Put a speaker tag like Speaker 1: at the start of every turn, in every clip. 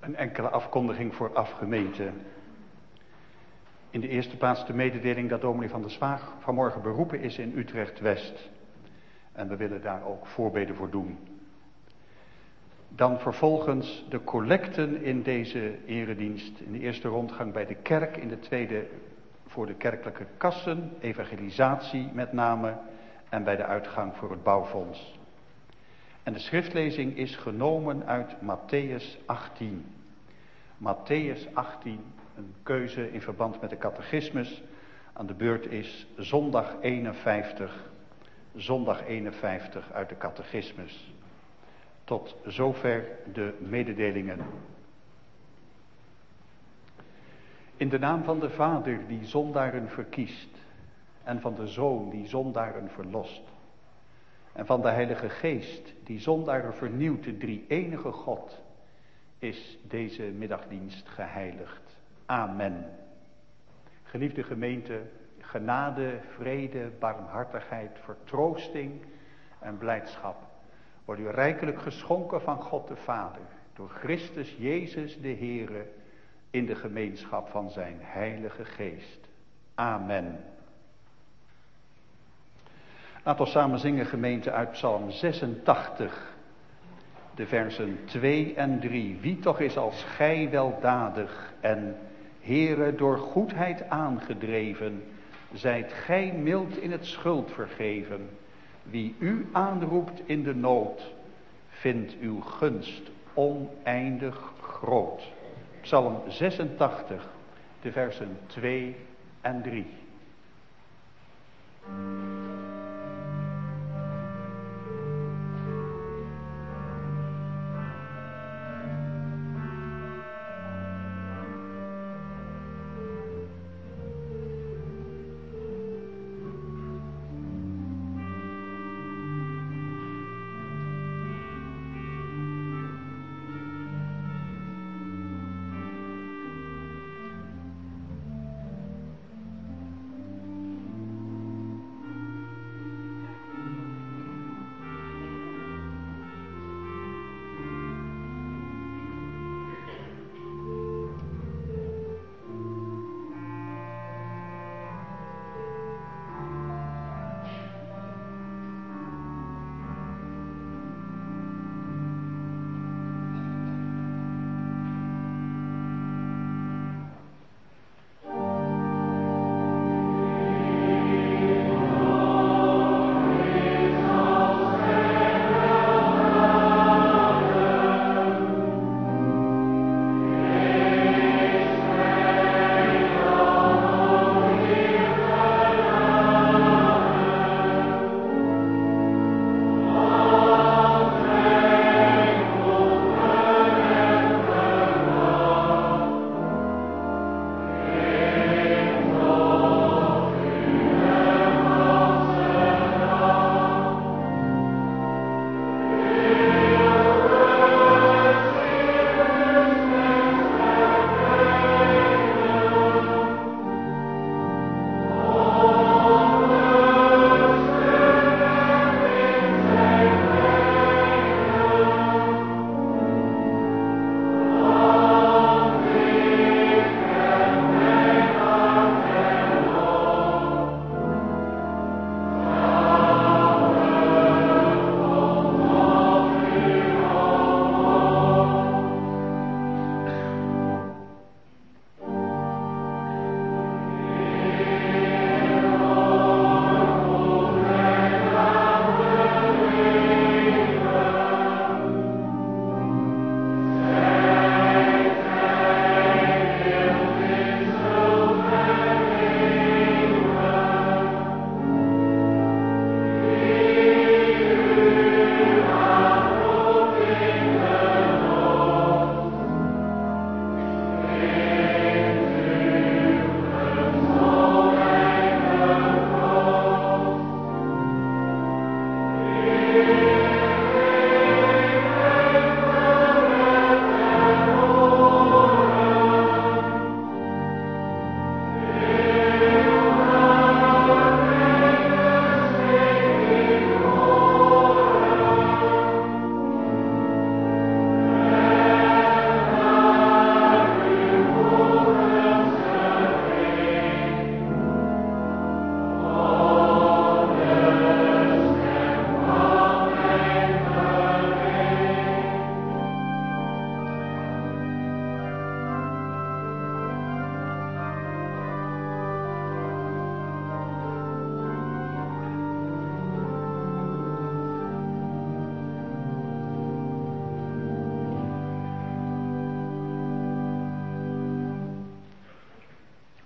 Speaker 1: Een enkele afkondiging vooraf, gemeente. In de eerste plaats de mededeling dat dominee Van der Zwaag vanmorgen beroepen is in Utrecht-West. En we willen daar ook voorbeden voor doen. Dan vervolgens de collecten in deze eredienst. In de eerste rondgang bij de kerk, in de tweede voor de kerkelijke kassen, evangelisatie met name, en bij de uitgang voor het bouwfonds. En de schriftlezing is genomen uit Mattheüs 18. Mattheüs 18, een keuze in verband met de catechismus. Aan de beurt is zondag 51. Zondag 51 uit de catechismus. Tot zover de mededelingen. In de naam van de Vader die zondaren verkiest. En van de Zoon die zondaren verlost. En van de Heilige Geest die zondaren vernieuwt, de drie-enige God, is deze middagdienst geheiligd. Amen. Geliefde gemeente, genade, vrede, barmhartigheid, vertroosting en blijdschap worden u rijkelijk geschonken van God de Vader, door Christus Jezus de Heere, in de gemeenschap van zijn Heilige Geest. Amen. Laten we samen zingen, gemeente, uit Psalm 86, de versen 2 en 3. Wie toch is als gij weldadig en, Heere, door goedheid aangedreven, zijt gij mild in het schuld vergeven. Wie u aanroept in de nood, vindt uw gunst oneindig groot. Psalm 86, de versen 2 en 3.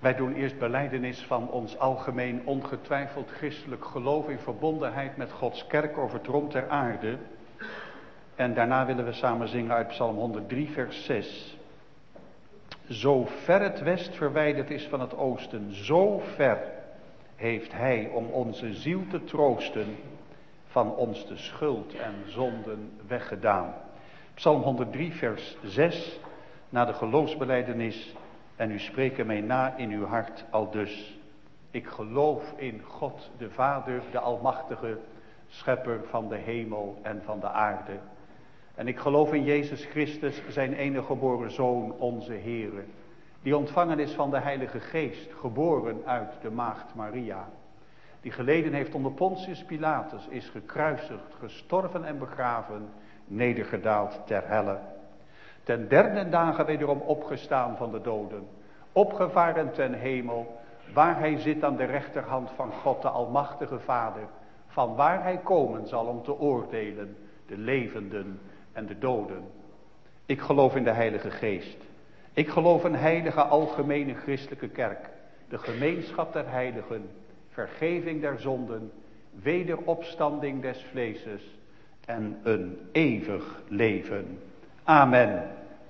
Speaker 1: Wij doen eerst belijdenis van ons algemeen ongetwijfeld christelijk geloof in verbondenheid met Gods kerk over het rond ter aarde. En daarna willen we samen zingen uit Psalm 103 vers 6. Zo ver het west verwijderd is van het oosten, zo ver heeft hij om onze ziel te troosten van ons de schuld en zonden weggedaan. Psalm 103 vers 6, na de geloofsbelijdenis. En u spreekt ermee na in uw hart aldus. Ik geloof in God de Vader, de Almachtige, Schepper van de hemel en van de aarde. En ik geloof in Jezus Christus, zijn enige geboren Zoon, onze Heere, die ontvangen is van de Heilige Geest, geboren uit de Maagd Maria, die geleden heeft onder Pontius Pilatus, is gekruisigd, gestorven en begraven, nedergedaald ter helle. Ten derde dagen wederom opgestaan van de doden, opgevaren ten hemel, waar hij zit aan de rechterhand van God de Almachtige Vader, van waar hij komen zal om te oordelen, de levenden en de doden. Ik geloof in de Heilige Geest. Ik geloof een heilige algemene christelijke kerk, de gemeenschap der heiligen, vergeving der zonden, wederopstanding des vleeses en een eeuwig leven. Amen.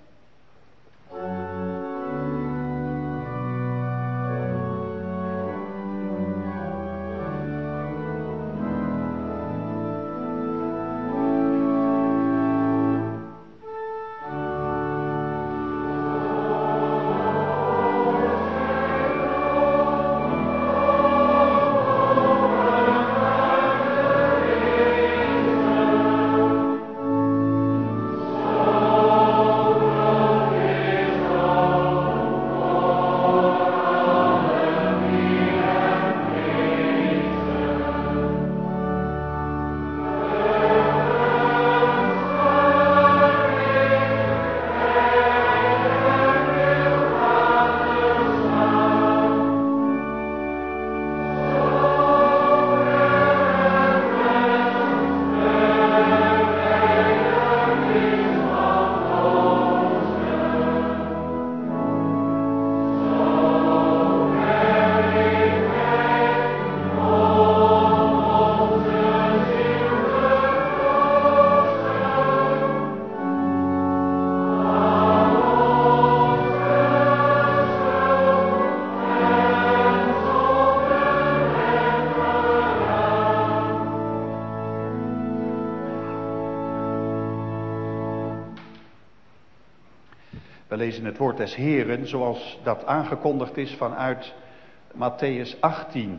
Speaker 1: We lezen het woord des Heeren zoals dat aangekondigd is vanuit Mattheüs 18.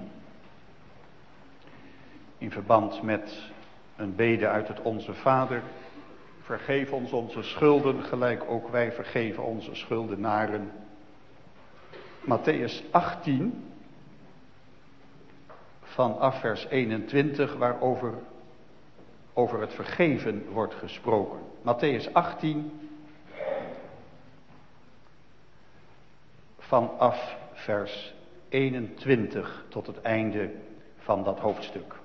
Speaker 1: In verband met een bede uit het Onze Vader. Vergeef ons onze schulden, gelijk ook wij vergeven onze schuldenaren. Mattheüs 18, vanaf vers 21, waarover over het vergeven wordt gesproken. Mattheüs 18, vanaf vers 21 tot het einde van dat hoofdstuk.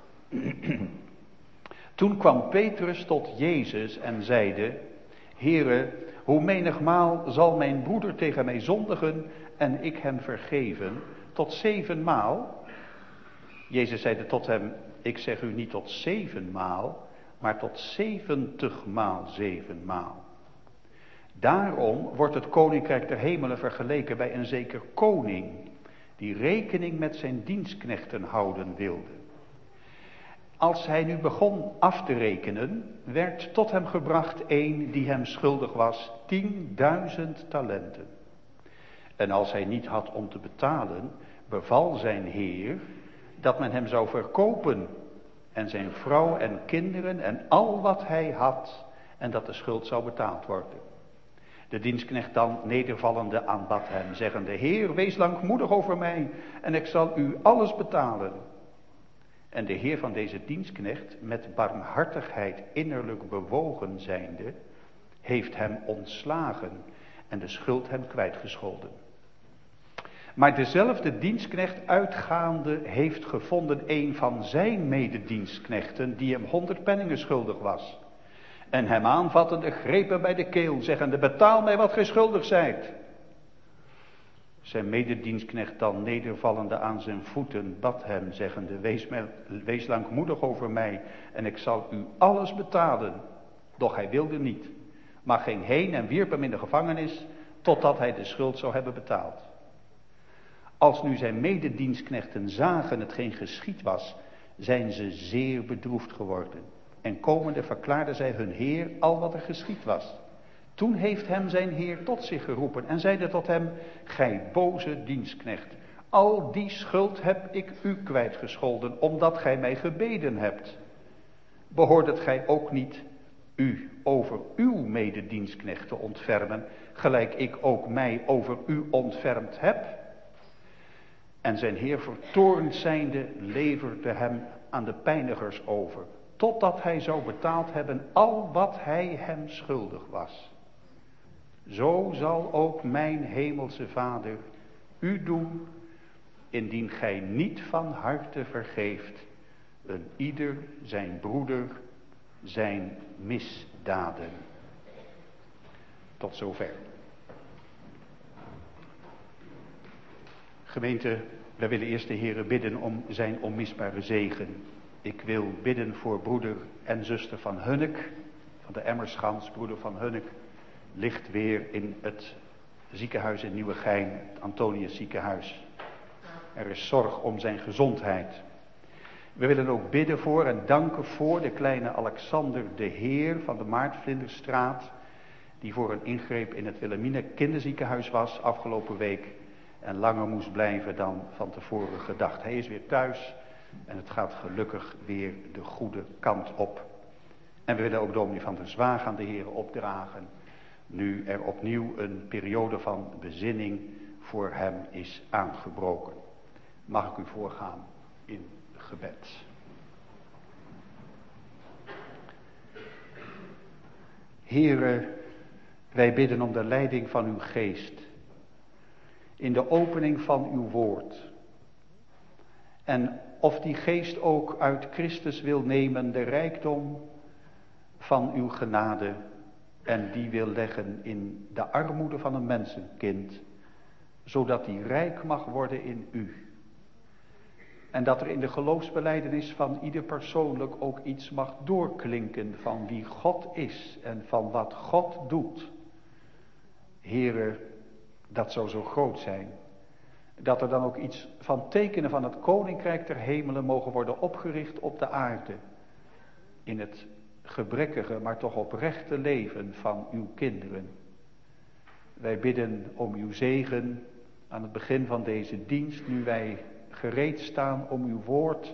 Speaker 1: Toen kwam Petrus tot Jezus en zeide: Heere, hoe menigmaal zal mijn broeder tegen mij zondigen en ik hem vergeven? Tot 7 maal? Jezus zeide tot hem: ik zeg u niet tot 7 maal, maar tot 70 maal 7 maal. Daarom wordt het koninkrijk der hemelen vergeleken bij een zeker koning, die rekening met zijn dienstknechten houden wilde. Als hij nu begon af te rekenen, werd tot hem gebracht een die hem schuldig was 10.000 talenten. En als hij niet had om te betalen, beval zijn heer dat men hem zou verkopen en zijn vrouw en kinderen en al wat hij had, en dat de schuld zou betaald worden. De dienstknecht dan nedervallende aanbad hem, zeggende: Heer, wees langmoedig over mij en ik zal u alles betalen. En de heer van deze dienstknecht, met barmhartigheid innerlijk bewogen zijnde, heeft hem ontslagen en de schuld hem kwijtgescholden. Maar dezelfde dienstknecht uitgaande heeft gevonden een van zijn mededienstknechten die hem 100 penningen schuldig was. En hem aanvattende greep hem bij de keel, zeggende: betaal mij wat gij schuldig zijt. Zijn mededienstknecht dan nedervallende aan zijn voeten bad hem, zeggende, wees langmoedig over mij en ik zal u alles betalen. Doch hij wilde niet, maar ging heen en wierp hem in de gevangenis, totdat hij de schuld zou hebben betaald. Als nu zijn mededienstknechten zagen hetgeen geschied was, zijn ze zeer bedroefd geworden. En komende verklaarden zij hun heer al wat er geschied was. Toen heeft hem zijn heer tot zich geroepen en zeide tot hem, gij boze dienstknecht, al die schuld heb ik u kwijtgescholden, omdat gij mij gebeden hebt. Behoordet gij ook niet u over uw mededienstknecht te ontfermen, gelijk ik ook mij over u ontfermd heb? En zijn heer vertoornd zijnde leverde hem aan de pijnigers over, totdat hij zou betaald hebben al wat hij hem schuldig was. Zo zal ook mijn hemelse Vader u doen, indien gij niet van harte vergeeft, een ieder zijn broeder zijn misdaden. Tot zover. Gemeente, wij willen eerst de Heere bidden om zijn onmisbare zegen. Ik wil bidden voor broeder en zuster van Hunnek, van de Emmerschans. Broeder van Hunnek ligt weer in het ziekenhuis in Nieuwegein, het Antonius ziekenhuis. Er is zorg om zijn gezondheid. We willen ook bidden voor en danken voor de kleine Alexander de Heer van de Maartvlinderstraat, die voor een ingreep in het Wilhelmina kinderziekenhuis was afgelopen week en langer moest blijven dan van tevoren gedacht. Hij is weer thuis en het gaat gelukkig weer de goede kant op. En we willen ook dominee van der Zwaag aan de Heer opdragen, nu er opnieuw een periode van bezinning voor hem is aangebroken. Mag ik u voorgaan in gebed. Heere, wij bidden om de leiding van uw geest in de opening van uw woord. En of die geest ook uit Christus wil nemen de rijkdom van uw genade en die wil leggen in de armoede van een mensenkind, zodat die rijk mag worden in u. En dat er in de geloofsbelijdenis van ieder persoonlijk ook iets mag doorklinken van wie God is en van wat God doet. Heere, dat zou zo groot zijn, dat er dan ook iets van tekenen van het koninkrijk der hemelen mogen worden opgericht op de aarde. In het gebrekkige, maar toch oprechte leven van uw kinderen. Wij bidden om uw zegen aan het begin van deze dienst, nu wij gereed staan om uw woord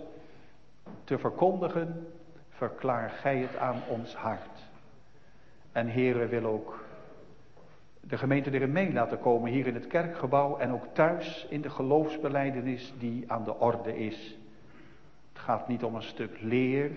Speaker 1: te verkondigen, verklaar gij het aan ons hart. En Heere, wil ook de gemeente erin mee laten komen hier in het kerkgebouw en ook thuis in de geloofsbelijdenis die aan de orde is. Het gaat niet om een stuk leer,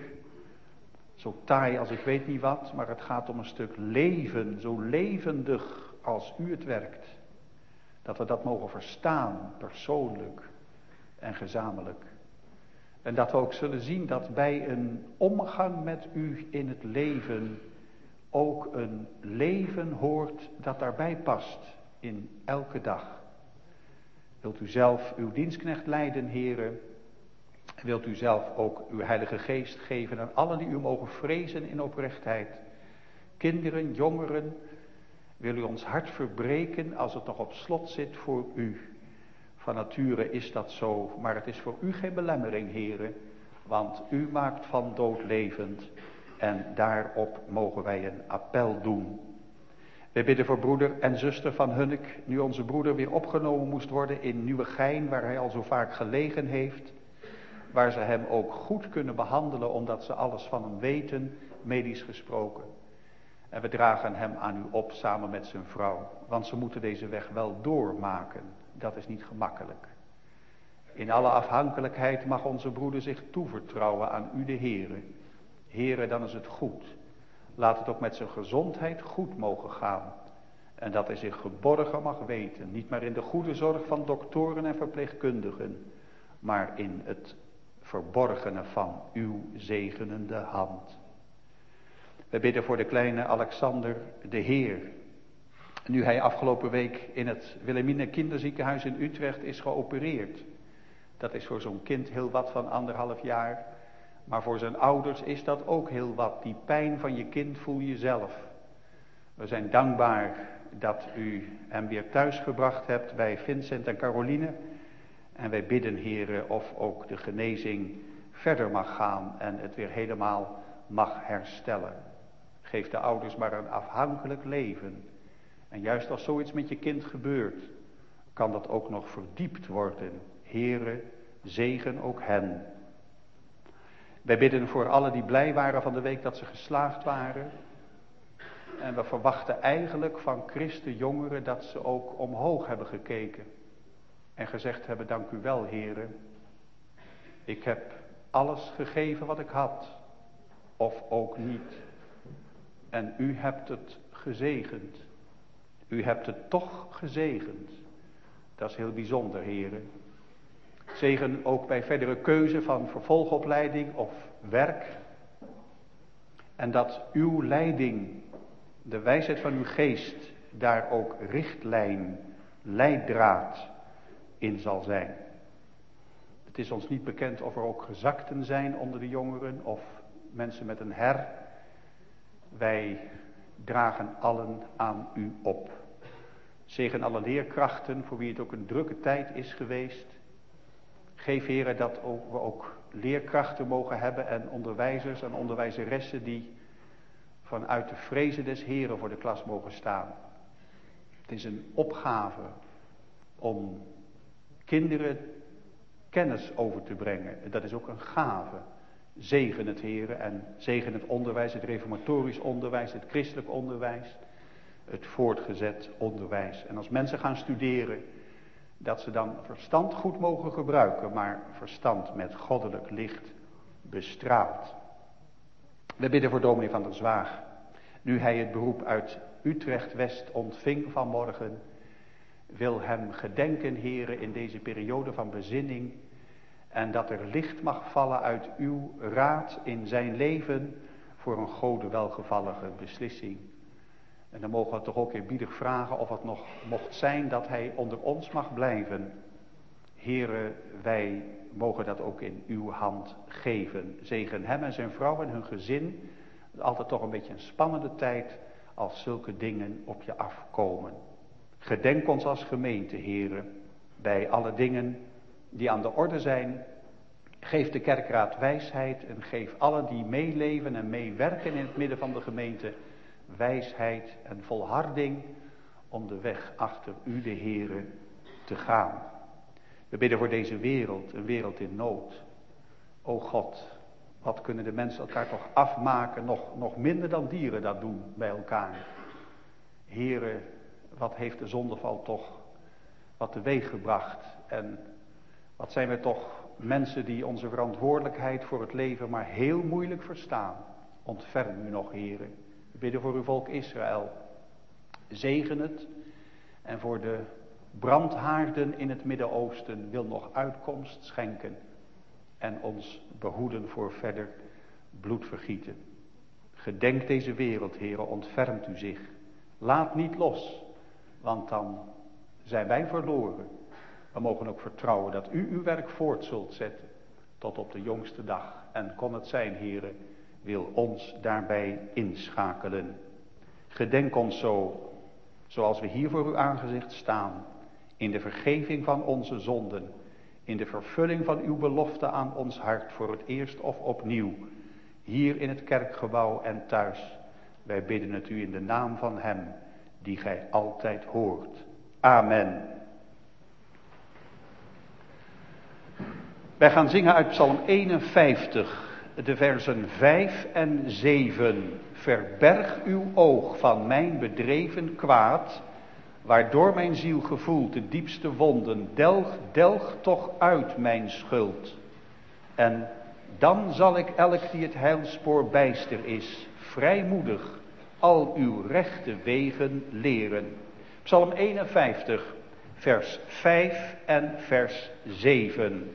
Speaker 1: zo taai als ik weet niet wat, maar het gaat om een stuk leven, zo levendig als u het werkt. Dat we dat mogen verstaan, persoonlijk en gezamenlijk. En dat we ook zullen zien dat bij een omgang met u in het leven ook een leven hoort dat daarbij past in elke dag. Wilt u zelf uw dienstknecht leiden, Heere? Wilt u zelf ook uw Heilige Geest geven aan allen die u mogen vrezen in oprechtheid? Kinderen, jongeren, wil u ons hart verbreken als het nog op slot zit voor u? Van nature is dat zo, maar het is voor u geen belemmering, Heere, want u maakt van dood levend en daarop mogen wij een appel doen. We bidden voor broeder en zuster van Hunnek, nu onze broeder weer opgenomen moest worden in Nieuwegein, waar hij al zo vaak gelegen heeft, waar ze hem ook goed kunnen behandelen, omdat ze alles van hem weten, medisch gesproken. En we dragen hem aan u op samen met zijn vrouw, want ze moeten deze weg wel doormaken. Dat is niet gemakkelijk. In alle afhankelijkheid mag onze broeder zich toevertrouwen aan u de Heere. Heere, dan is het goed. Laat het ook met zijn gezondheid goed mogen gaan. En dat hij zich geborgen mag weten. Niet maar in de goede zorg van doktoren en verpleegkundigen. Maar in het verborgene van uw zegenende hand. We bidden voor de kleine Alexander de Heer. Nu hij afgelopen week in het Wilhelmina Kinderziekenhuis in Utrecht is geopereerd. Dat is voor zo'n kind heel wat van 1,5 jaar. Maar voor zijn ouders is dat ook heel wat. Die pijn van je kind voel je zelf. We zijn dankbaar dat u hem weer thuis gebracht hebt bij Vincent en Caroline. En wij bidden, Heere, of ook de genezing verder mag gaan en het weer helemaal mag herstellen. Geef de ouders maar een afhankelijk leven. En juist als zoiets met je kind gebeurt, kan dat ook nog verdiept worden. Heere, zegen ook hen. Wij bidden voor allen die blij waren van de week dat ze geslaagd waren. En we verwachten eigenlijk van christenjongeren dat ze ook omhoog hebben gekeken. En gezegd hebben, dank u wel, Heere. Ik heb alles gegeven wat ik had. Of ook niet. En u hebt het gezegend. U hebt het toch gezegend. Dat is heel bijzonder, Heere. Zegen ook bij verdere keuze van vervolgopleiding of werk. En dat uw leiding, de wijsheid van uw geest, daar ook richtlijn, leidraad in zal zijn. Het is ons niet bekend of er ook gezakten zijn onder de jongeren of mensen met een her. Wij dragen allen aan u op. Zegen alle leerkrachten, voor wie het ook een drukke tijd is geweest. Geef, Heere, dat we ook leerkrachten mogen hebben en onderwijzers en onderwijzeressen die vanuit de vrezen des Heren voor de klas mogen staan. Het is een opgave om kinderen kennis over te brengen. Dat is ook een gave. Zegen het, Heren, en zegen het onderwijs, het reformatorisch onderwijs, het christelijk onderwijs, het voortgezet onderwijs. En als mensen gaan studeren, dat ze dan verstand goed mogen gebruiken, maar verstand met goddelijk licht bestraalt. We bidden voor dominee van der Zwaag. Nu hij het beroep uit Utrecht-West ontving vanmorgen, wil hem gedenken, Heere, in deze periode van bezinning. En dat er licht mag vallen uit uw raad in zijn leven voor een gode welgevallige beslissing. En dan mogen we toch ook eerbiedig vragen of het nog mocht zijn dat hij onder ons mag blijven. Heere, wij mogen dat ook in uw hand geven. Zegen hem en zijn vrouw en hun gezin. Het is altijd toch een beetje een spannende tijd als zulke dingen op je afkomen. Gedenk ons als gemeente, Heere, bij alle dingen die aan de orde zijn. Geef de kerkraad wijsheid en geef allen die meeleven en meewerken in het midden van de gemeente wijsheid en volharding om de weg achter u, de Heere, te gaan. We bidden voor deze wereld, een wereld in nood. O God, wat kunnen de mensen elkaar toch afmaken, nog minder dan dieren dat doen bij elkaar. Heere, wat heeft de zondeval toch wat teweeg gebracht en wat zijn we toch mensen die onze verantwoordelijkheid voor het leven maar heel moeilijk verstaan. Ontferm u nog, Heere. We bidden voor uw volk Israël. Zegen het. En voor de brandhaarden in het Midden-Oosten wil nog uitkomst schenken. En ons behoeden voor verder bloedvergieten. Gedenk deze wereld, Heere, ontfermt u zich. Laat niet los, want dan zijn wij verloren. We mogen ook vertrouwen dat u uw werk voort zult zetten tot op de jongste dag. En kon het zijn, Heere, wil ons daarbij inschakelen. Gedenk ons zo, zoals we hier voor uw aangezicht staan, in de vergeving van onze zonden, in de vervulling van uw belofte aan ons hart voor het eerst of opnieuw, hier in het kerkgebouw en thuis. Wij bidden het u in de naam van hem, die gij altijd hoort. Amen. Wij gaan zingen uit Psalm 51, de versen 5 en 7. Verberg uw oog van mijn bedreven kwaad, waardoor mijn ziel gevoelt de diepste wonden. Delg toch uit mijn schuld. En dan zal ik elk die het heilspoor bijster is, vrijmoedig al uw rechte wegen leren. Psalm 51, vers 5 en vers 7.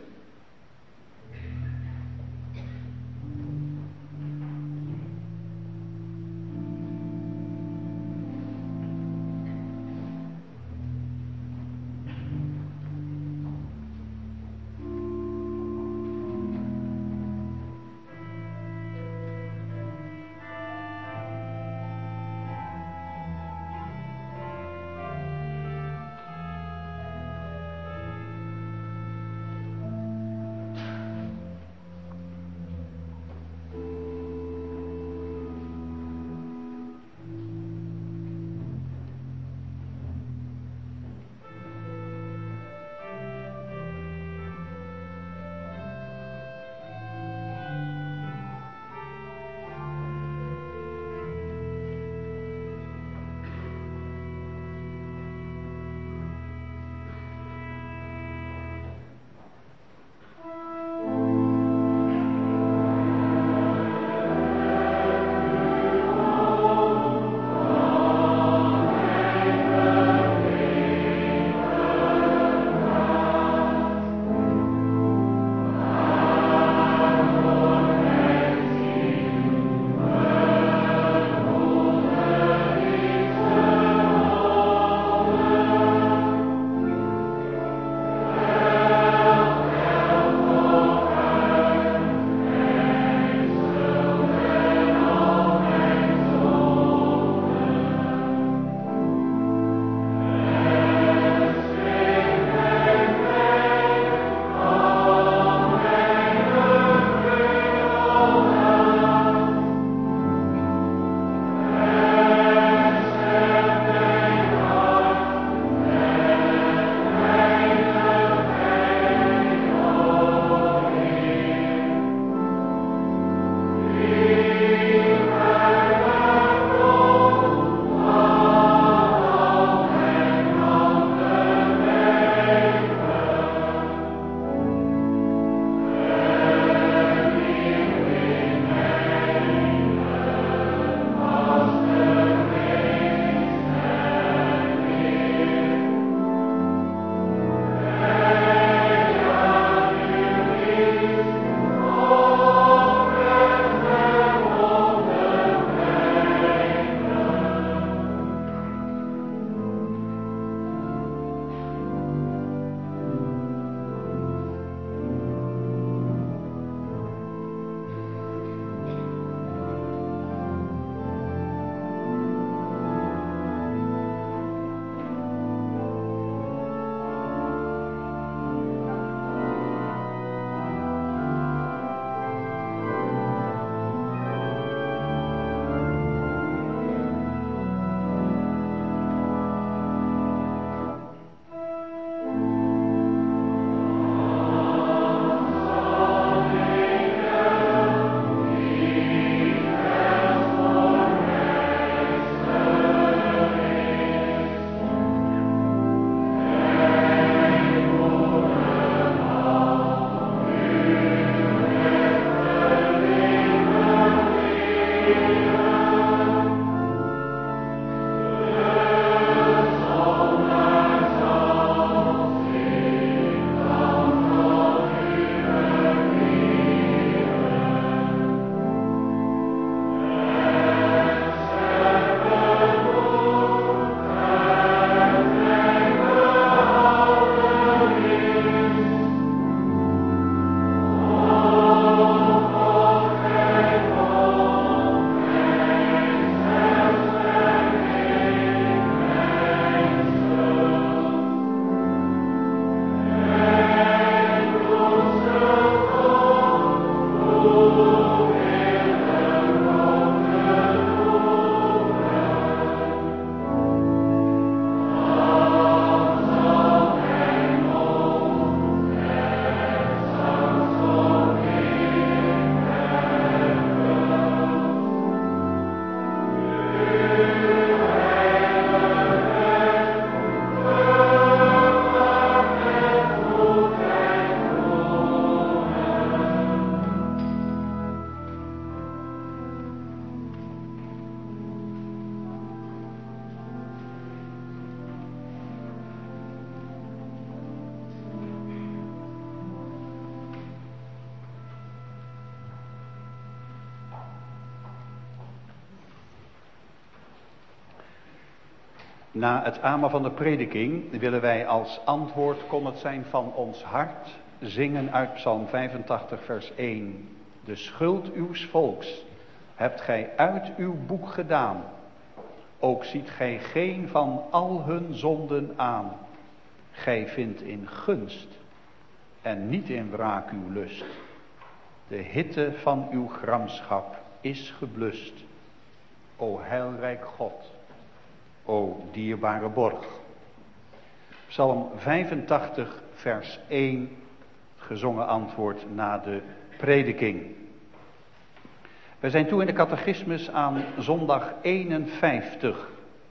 Speaker 1: Na het amen van de prediking willen wij als antwoord, kon het zijn van ons hart, zingen uit Psalm 85 vers 1. De schuld uws volks hebt gij uit uw boek gedaan. Ook ziet gij geen van al hun zonden aan. Gij vindt in gunst en niet in wraak uw lust. De hitte van uw gramschap is geblust. O heilrijk God, o dierbare borg. Psalm 85 vers 1, gezongen antwoord na de prediking. We zijn toe in de catechismus aan zondag 51.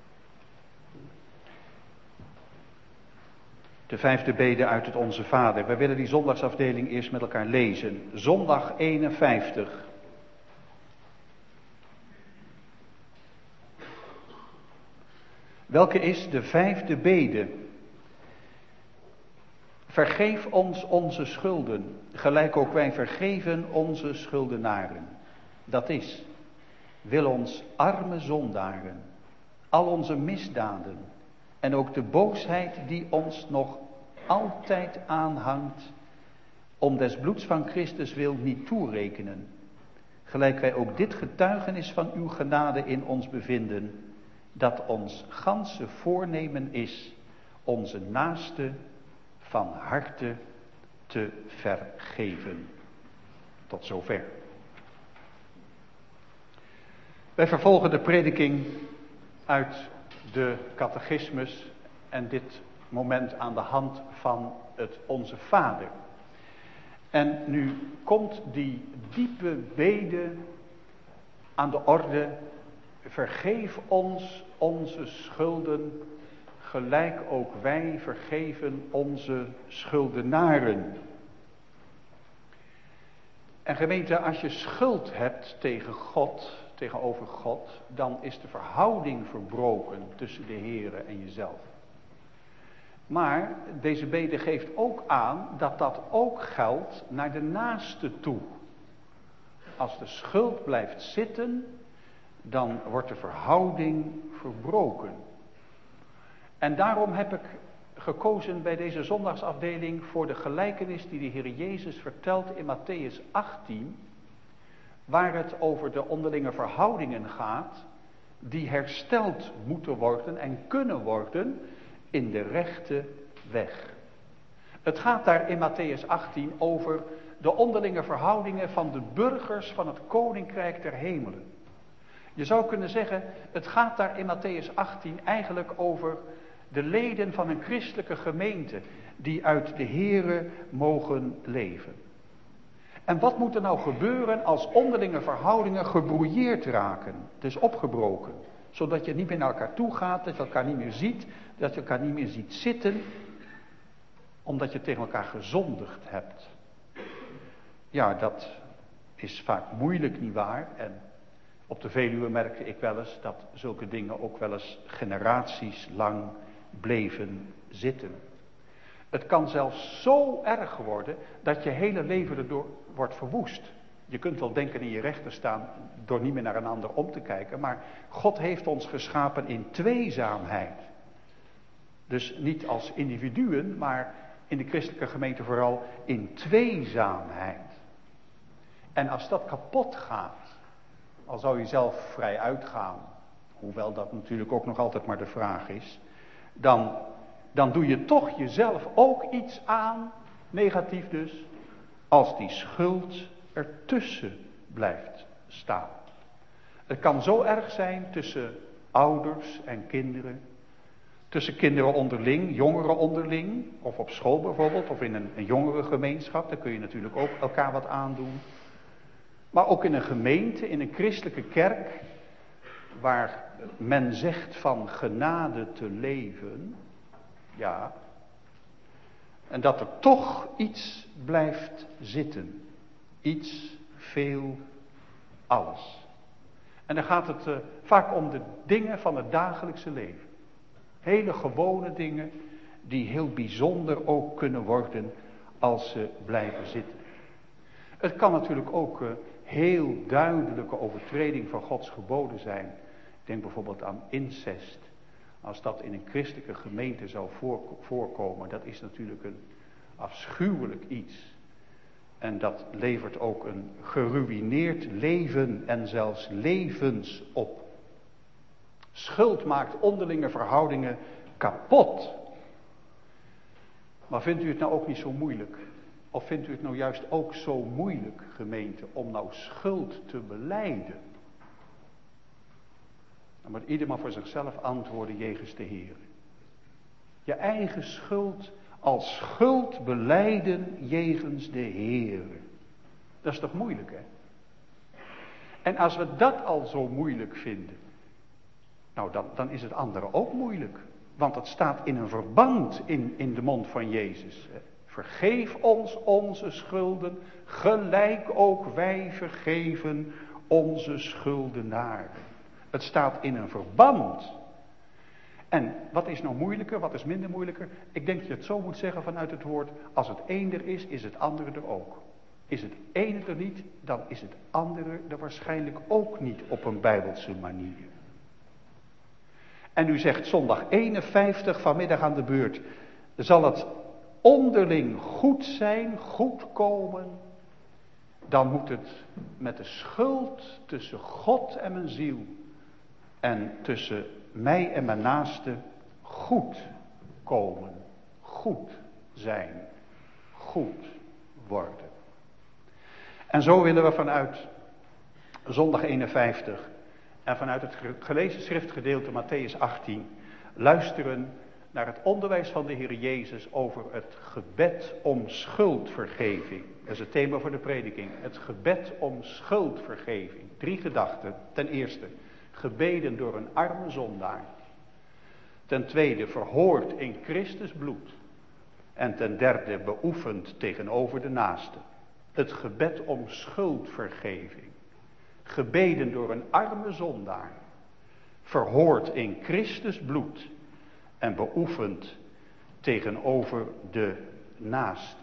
Speaker 1: De 5e bede uit het Onze Vader. Wij willen die zondagsafdeling eerst met elkaar lezen. Zondag 51. Welke is de 5e bede? Vergeef ons onze schulden, gelijk ook wij vergeven onze schuldenaren. Dat is, wil ons arme zondaren, al onze misdaden en ook de boosheid die ons nog altijd aanhangt, om des bloeds van Christus wil niet toerekenen. Gelijk wij ook dit getuigenis van uw genade in ons bevinden, dat ons ganse voornemen is onze naaste van harte te vergeven. Tot zover. Wij vervolgen de prediking uit de catechismus en dit moment aan de hand van het Onze Vader. En nu komt die diepe bede aan de orde. Vergeef ons onze schulden, gelijk ook wij vergeven onze schuldenaren. En gemeente, als je schuld hebt tegen God, tegenover God, dan is de verhouding verbroken tussen de Heere en jezelf. Maar deze bede geeft ook aan dat dat ook geldt naar de naaste toe. Als de schuld blijft zitten, dan wordt de verhouding verbroken. En daarom heb ik gekozen bij deze zondagsafdeling voor de gelijkenis die de Heer Jezus vertelt in Mattheüs 18, waar het over de onderlinge verhoudingen gaat, die hersteld moeten worden en kunnen worden in de rechte weg. Het gaat daar in Mattheüs 18 over de onderlinge verhoudingen van de burgers van het Koninkrijk der Hemelen. Je zou kunnen zeggen, het gaat daar in Mattheüs 18 eigenlijk over de leden van een christelijke gemeente die uit de Here mogen leven. En wat moet er nou gebeuren als onderlinge verhoudingen gebrouilleerd raken, dus opgebroken, zodat je niet meer naar elkaar toe gaat, dat je elkaar niet meer ziet, dat je elkaar niet meer ziet zitten, omdat je tegen elkaar gezondigd hebt. Ja, dat is vaak moeilijk, nietwaar? En op de Veluwe merkte ik wel eens dat zulke dingen ook wel eens generaties lang bleven zitten. Het kan zelfs zo erg worden dat je hele leven erdoor wordt verwoest. Je kunt wel denken in je rechten staan door niet meer naar een ander om te kijken, maar God heeft ons geschapen in tweezaamheid. Dus niet als individuen, maar in de christelijke gemeente vooral in tweezaamheid. En als dat kapot gaat, al zou je zelf vrij uitgaan, hoewel dat natuurlijk ook nog altijd maar de vraag is, dan doe je toch jezelf ook iets aan, negatief dus, als die schuld ertussen blijft staan. Het kan zo erg zijn tussen ouders en kinderen, tussen kinderen onderling, jongeren onderling, of op school bijvoorbeeld, of in een jongerengemeenschap, daar kun je natuurlijk ook elkaar wat aandoen. Maar ook in een gemeente, in een christelijke kerk, waar men zegt van genade te leven, ja, en dat er toch iets blijft zitten. Iets, veel, alles. En dan gaat het vaak om de dingen van het dagelijkse leven. Hele gewone dingen die heel bijzonder ook kunnen worden als ze blijven zitten. Het kan natuurlijk ook heel duidelijke overtreding van Gods geboden zijn. Denk bijvoorbeeld aan incest. Als dat in een christelijke gemeente zou voorkomen, dat is natuurlijk een afschuwelijk iets. En dat levert ook een geruïneerd leven en zelfs levens op. Schuld maakt onderlinge verhoudingen kapot. Maar vindt u het nou ook niet zo moeilijk? Of vindt u het nou juist ook zo moeilijk, gemeente, om nou schuld te belijden? Dan moet ieder maar voor zichzelf antwoorden jegens de Heer. Je eigen schuld als schuld belijden jegens de Heer. Dat is toch moeilijk, hè? En als we dat al zo moeilijk vinden, nou dan is het andere ook moeilijk. Want het staat in een verband in de mond van Jezus. Vergeef ons onze schulden, gelijk ook wij vergeven onze schuldenaren. Het staat in een verband. En wat is nou moeilijker, wat is minder moeilijker? Ik denk dat je het zo moet zeggen vanuit het woord, als het een er is het andere er ook. Is het ene er niet, dan is het andere er waarschijnlijk ook niet op een bijbelse manier. En u zegt zondag 51 vanmiddag aan de beurt, zal het onderling goed zijn, goed komen, dan moet het met de schuld tussen God en mijn ziel en tussen mij en mijn naaste goed komen, goed zijn, goed worden. En zo willen we vanuit zondag 51 en vanuit het gelezen schriftgedeelte Mattheüs 18 luisteren naar het onderwijs van de Heer Jezus over het gebed om schuldvergeving. Dat is het thema voor de prediking. Het gebed om schuldvergeving. 3 gedachten. Ten eerste, gebeden door een arme zondaar. Ten tweede, verhoord in Christus bloed. En ten derde, beoefend tegenover de naaste. Het gebed om schuldvergeving. Gebeden door een arme zondaar. Verhoord in Christus bloed. En beoefend tegenover de naaste.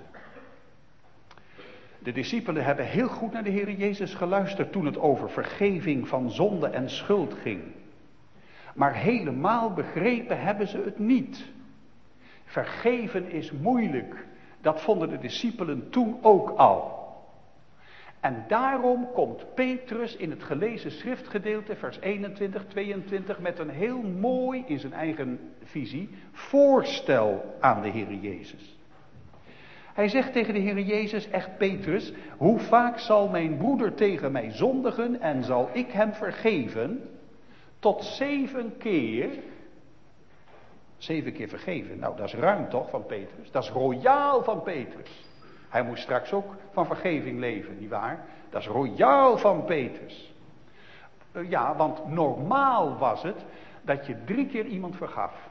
Speaker 1: De discipelen hebben heel goed naar de Heer Jezus geluisterd toen het over vergeving van zonde en schuld ging. Maar helemaal begrepen hebben ze het niet. Vergeven is moeilijk. Dat vonden de discipelen toen ook al. En daarom komt Petrus in het gelezen schriftgedeelte, vers 21, 22, met een heel mooi, in zijn eigen visie, voorstel aan de Heer Jezus. Hij zegt tegen de Heer Jezus, echt Petrus, hoe vaak zal mijn broeder tegen mij zondigen en zal ik hem vergeven? Tot 7 keer. 7 keer vergeven, nou dat is ruim toch van Petrus, dat is royaal van Petrus. Hij moest straks ook van vergeving leven, nietwaar? Dat is royaal van Petrus. Ja, want normaal was het dat je 3 keer iemand vergaf.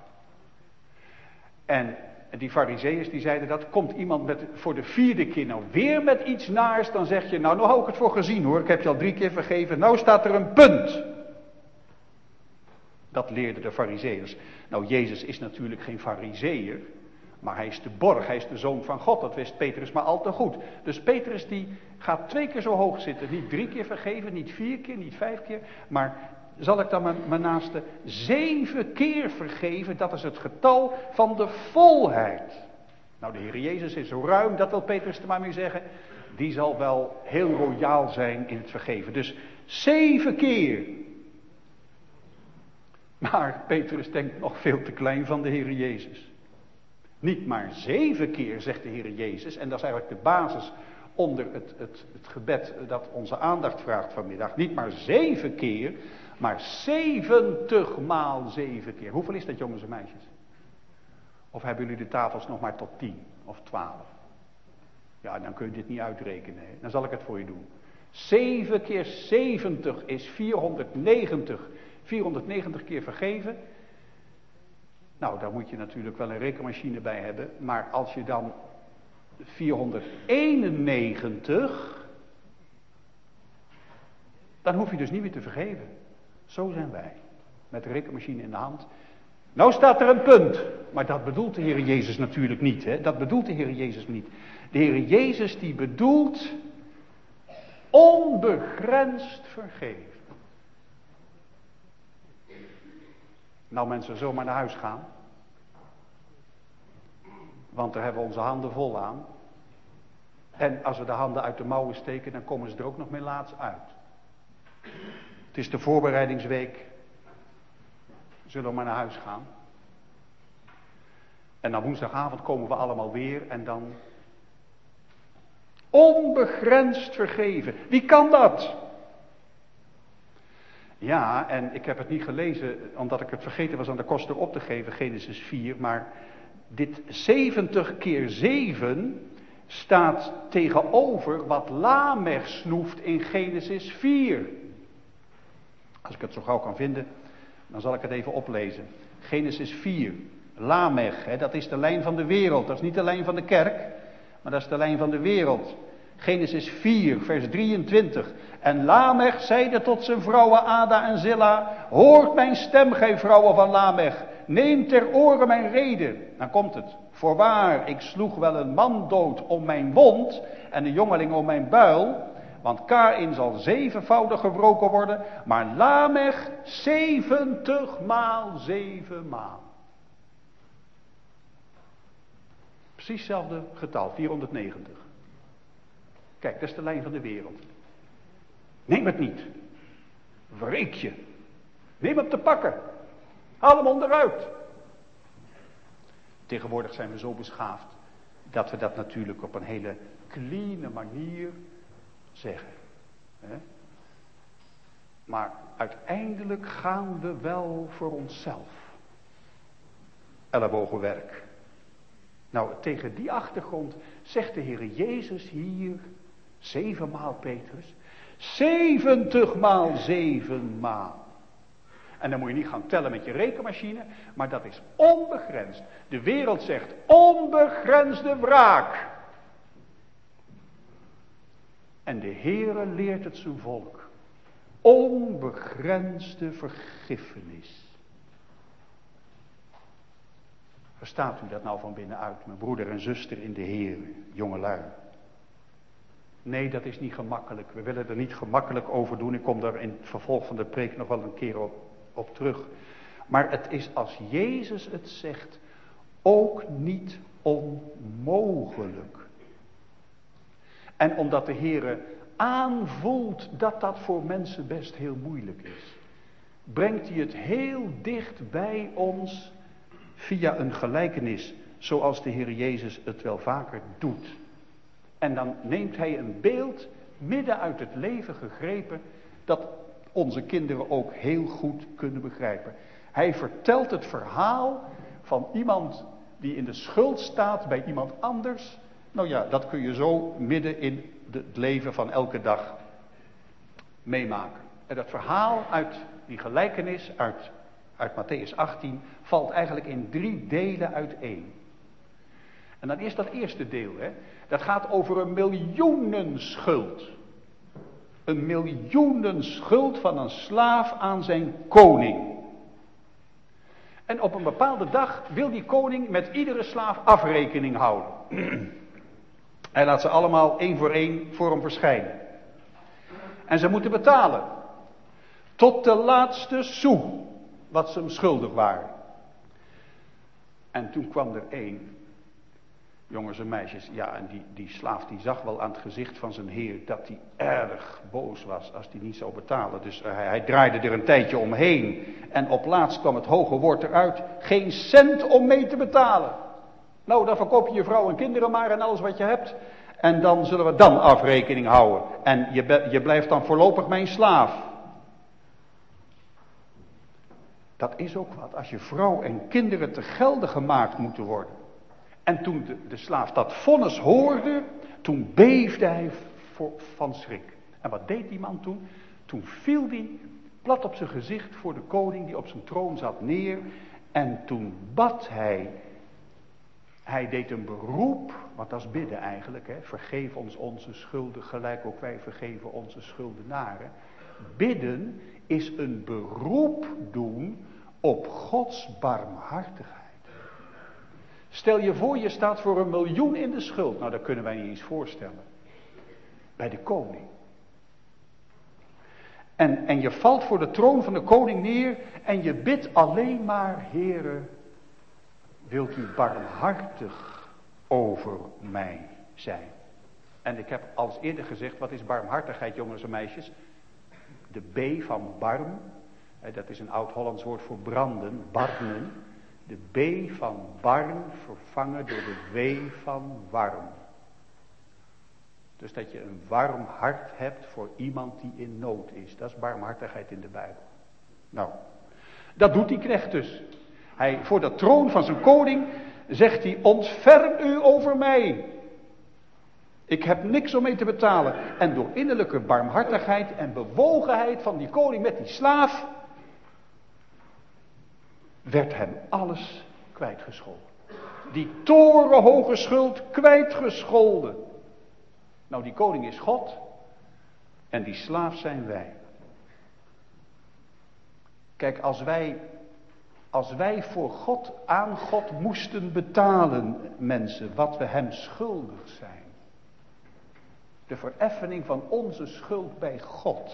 Speaker 1: En die farizeeërs die zeiden dat, komt iemand voor de 4e keer nou weer met iets naars, dan zeg je, nou hou ik het voor gezien hoor, ik heb je al 3 keer vergeven, nou staat er een punt. Dat leerden de farizeeërs. Nou, Jezus is natuurlijk geen farizeeër. Maar hij is de borg, hij is de zoon van God. Dat wist Petrus maar al te goed. Dus Petrus die gaat 2 keer zo hoog zitten. Niet 3 keer vergeven, niet 4 keer, niet 5 keer. Maar zal ik dan mijn naaste 7 keer vergeven? Dat is het getal van de volheid. Nou, de Heer Jezus is zo ruim, dat wil Petrus er maar mee zeggen. Die zal wel heel royaal zijn in het vergeven. Dus 7 keer. Maar Petrus denkt nog veel te klein van de Heer Jezus. Niet maar 7 keer, zegt de Heer Jezus. En dat is eigenlijk de basis onder het gebed dat onze aandacht vraagt vanmiddag. Niet maar 7 keer, maar 70 maal 7 keer. Hoeveel is dat, jongens en meisjes? Of hebben jullie de tafels nog maar tot 10 of 12? Ja, dan kun je dit niet uitrekenen. Hè? Dan zal ik het voor je doen. 7 keer 70 is 490. 490 keer vergeven. Nou, daar moet je natuurlijk wel een rekenmachine bij hebben. Maar als je dan 491, dan hoef je dus niet meer te vergeven. Zo zijn wij. Met de rekenmachine in de hand. Nou staat er een punt. Maar dat bedoelt de Heer Jezus natuurlijk niet. Hè? Dat bedoelt de Heer Jezus niet. De Heer Jezus die bedoelt onbegrensd vergeven. Nou mensen, zomaar naar huis gaan. Want daar hebben we onze handen vol aan. En als we de handen uit de mouwen steken, dan komen ze er ook nog melaats uit. Het is de voorbereidingsweek. Zullen we maar naar huis gaan. En dan woensdagavond komen we allemaal weer en dan... Onbegrensd vergeven. Wie kan dat? Ja, en ik heb het niet gelezen, omdat ik het vergeten was aan de koster op te geven, Genesis 4. Maar dit 70 keer 7 staat tegenover wat Lamech snoeft in Genesis 4. Als ik het zo gauw kan vinden, dan zal ik het even oplezen. Genesis 4. Lamech, dat is de lijn van de wereld. Dat is niet de lijn van de kerk, maar dat is de lijn van de wereld. Genesis 4, vers 23. En Lamech zeide tot zijn vrouwen Ada en Zilla: hoort mijn stem, gij vrouwen van Lamech. Neem ter oren mijn reden. Dan komt het. Voorwaar, ik sloeg wel een man dood om mijn wond en een jongeling om mijn buil. Want Kaïn zal 7voudig gebroken worden, maar Lamech 70 maal 7 maal. Precies hetzelfde getal, 490. Kijk, dat is de lijn van de wereld. Neem het niet. Wreek je. Neem hem te pakken. Haal hem onderuit. Tegenwoordig zijn we zo beschaafd dat we dat natuurlijk op een hele clean manier zeggen. Maar uiteindelijk gaan we wel voor onszelf. Ellebogenwerk. Nou, tegen die achtergrond zegt de Heer Jezus hier 7 maal, Petrus, 70 maal 7 maal. En dan moet je niet gaan tellen met je rekenmachine, maar dat is onbegrensd. De wereld zegt onbegrensde wraak. En de Heere leert het zijn volk. Onbegrensde vergiffenis. Verstaat u dat nou van binnenuit, mijn broeder en zuster in de Heere, jongelui? Nee, dat is niet gemakkelijk. We willen er niet gemakkelijk over doen. Ik kom daar in het vervolg van de preek nog wel een keer op terug. Maar het is, als Jezus het zegt, ook niet onmogelijk. En omdat de Heere aanvoelt dat dat voor mensen best heel moeilijk is, brengt hij het heel dicht bij ons via een gelijkenis, zoals de Heer Jezus het wel vaker doet. En dan neemt hij een beeld midden uit het leven gegrepen, dat onze kinderen ook heel goed kunnen begrijpen. Hij vertelt het verhaal van iemand die in de schuld staat bij iemand anders. Nou ja, dat kun je zo midden in het leven van elke dag meemaken. En dat verhaal uit die gelijkenis uit Mattheüs 18 valt eigenlijk in 3 delen uiteen. En dan is dat eerste deel, dat gaat over een miljoenenschuld. Een miljoenenschuld van een slaaf aan zijn koning. En op een bepaalde dag wil die koning met iedere slaaf afrekening houden. Hij laat ze allemaal 1 voor 1 voor hem verschijnen. En ze moeten betalen. Tot de laatste sou, wat ze hem schuldig waren. En toen kwam er 1, jongens en meisjes, ja, en die slaaf die zag wel aan het gezicht van zijn heer dat hij erg boos was als hij niet zou betalen. Dus hij draaide er een tijdje omheen. En op laatst kwam het hoge woord eruit: geen cent om mee te betalen. Nou, dan verkoop je je vrouw en kinderen maar en alles wat je hebt. En dan zullen we dan afrekening houden. En je blijft dan voorlopig mijn slaaf. Dat is ook wat, als je vrouw en kinderen te gelde gemaakt moeten worden. En toen de slaaf dat vonnis hoorde, toen beefde hij van schrik. En wat deed die man toen? Toen viel hij plat op zijn gezicht voor de koning die op zijn troon zat neer. En toen bad hij. Hij deed een beroep, want dat is bidden eigenlijk. Vergeef ons onze schulden, gelijk ook wij vergeven onze schuldenaren. Bidden is een beroep doen op Gods barmhartigheid. Stel je voor, je staat voor 1 miljoen in de schuld. Nou, dat kunnen wij niet eens voorstellen. Bij de koning. En je valt voor de troon van de koning neer en je bidt alleen maar, Heere, wilt u barmhartig over mij zijn? En ik heb al eerder gezegd, wat is barmhartigheid, jongens en meisjes? De B van barm, dat is een oud-Hollands woord voor branden, barnen. De B van barm vervangen door de W van warm. Dus dat je een warm hart hebt voor iemand die in nood is. Dat is barmhartigheid in de Bijbel. Nou, dat doet die knecht dus. Hij, voor de troon van zijn koning zegt hij, ontferm u over mij. Ik heb niks om mee te betalen. En door innerlijke barmhartigheid en bewogenheid van die koning met die slaaf, werd hem alles kwijtgescholden. Die torenhoge schuld kwijtgescholden. Nou, die koning is God en die slaaf zijn wij. Kijk, als wij voor God aan God moesten betalen, mensen, wat we hem schuldig zijn. De vereffening van onze schuld bij God.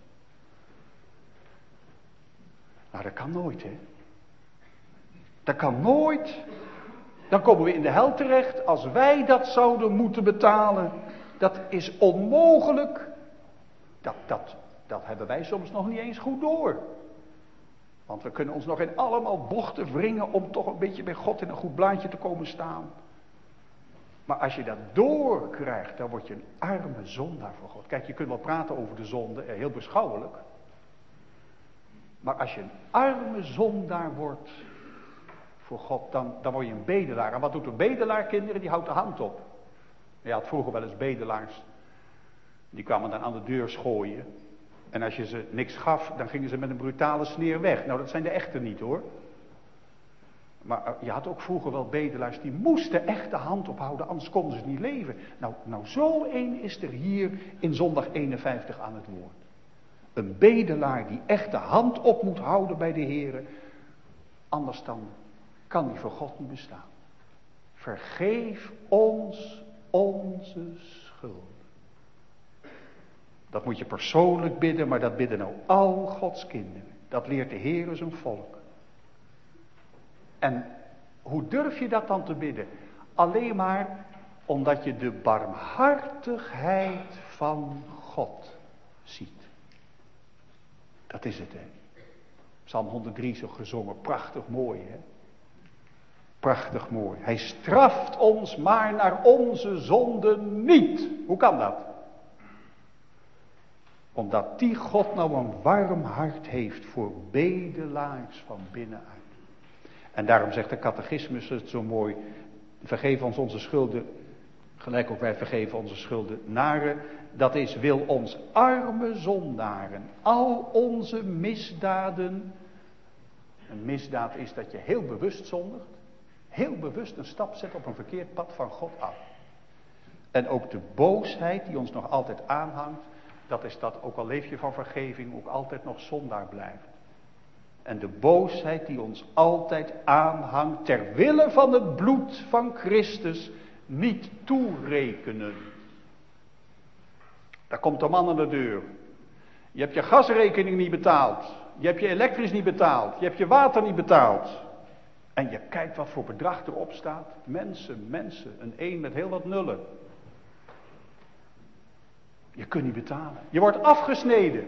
Speaker 1: Nou, dat kan nooit, hè. Dat kan nooit. Dan komen we in de hel terecht als wij dat zouden moeten betalen. Dat is onmogelijk. Dat hebben wij soms nog niet eens goed door. Want we kunnen ons nog in allemaal bochten wringen om toch een beetje bij God in een goed blaadje te komen staan. Maar als je dat doorkrijgt, dan word je een arme zondaar voor God. Kijk, je kunt wel praten over de zonde, heel beschouwelijk. Maar als je een arme zondaar wordt voor God, dan word je een bedelaar. En wat doet een bedelaar, kinderen? Die houdt de hand op. Je had vroeger wel eens bedelaars. Die kwamen dan aan de deur schooien. En als je ze niks gaf, dan gingen ze met een brutale sneer weg. Nou, dat zijn de echte niet, hoor. Maar je had ook vroeger wel bedelaars, die moesten echt de hand ophouden, anders konden ze niet leven. Nou zo één is er hier in zondag 51 aan het woord. Een bedelaar die echt de hand op moet houden bij de Heere. Anders dan kan die voor God niet bestaan. Vergeef ons onze schuld. Dat moet je persoonlijk bidden, maar dat bidden nou al Gods kinderen. Dat leert de Heere zijn volk. En hoe durf je dat dan te bidden? Alleen maar omdat je de barmhartigheid van God ziet. Dat is het, hè. Psalm 103 zo gezongen, prachtig mooi, hè. Prachtig mooi. Hij straft ons maar naar onze zonden niet. Hoe kan dat? Omdat die God nou een warm hart heeft voor bedelaars van binnenuit. En daarom zegt de catechismus het zo mooi. Vergeef ons onze schulden, gelijk ook wij vergeven onze schuldenaren. Dat is, wil ons arme zondaren al onze misdaden. Een misdaad is dat je heel bewust zondigt. Heel bewust een stap zet op een verkeerd pad van God af. En ook de boosheid die ons nog altijd aanhangt. Dat is dat, ook al leef je van vergeving, ook altijd nog zondaar blijft. En de boosheid die ons altijd aanhangt, ter wille van het bloed van Christus, niet toerekenen. Daar komt de man aan de deur. Je hebt je gasrekening niet betaald. Je hebt je elektrisch niet betaald. Je hebt je water niet betaald. En je kijkt wat voor bedrag erop staat. Mensen, een 1 met heel wat nullen. Je kunt niet betalen. Je wordt afgesneden.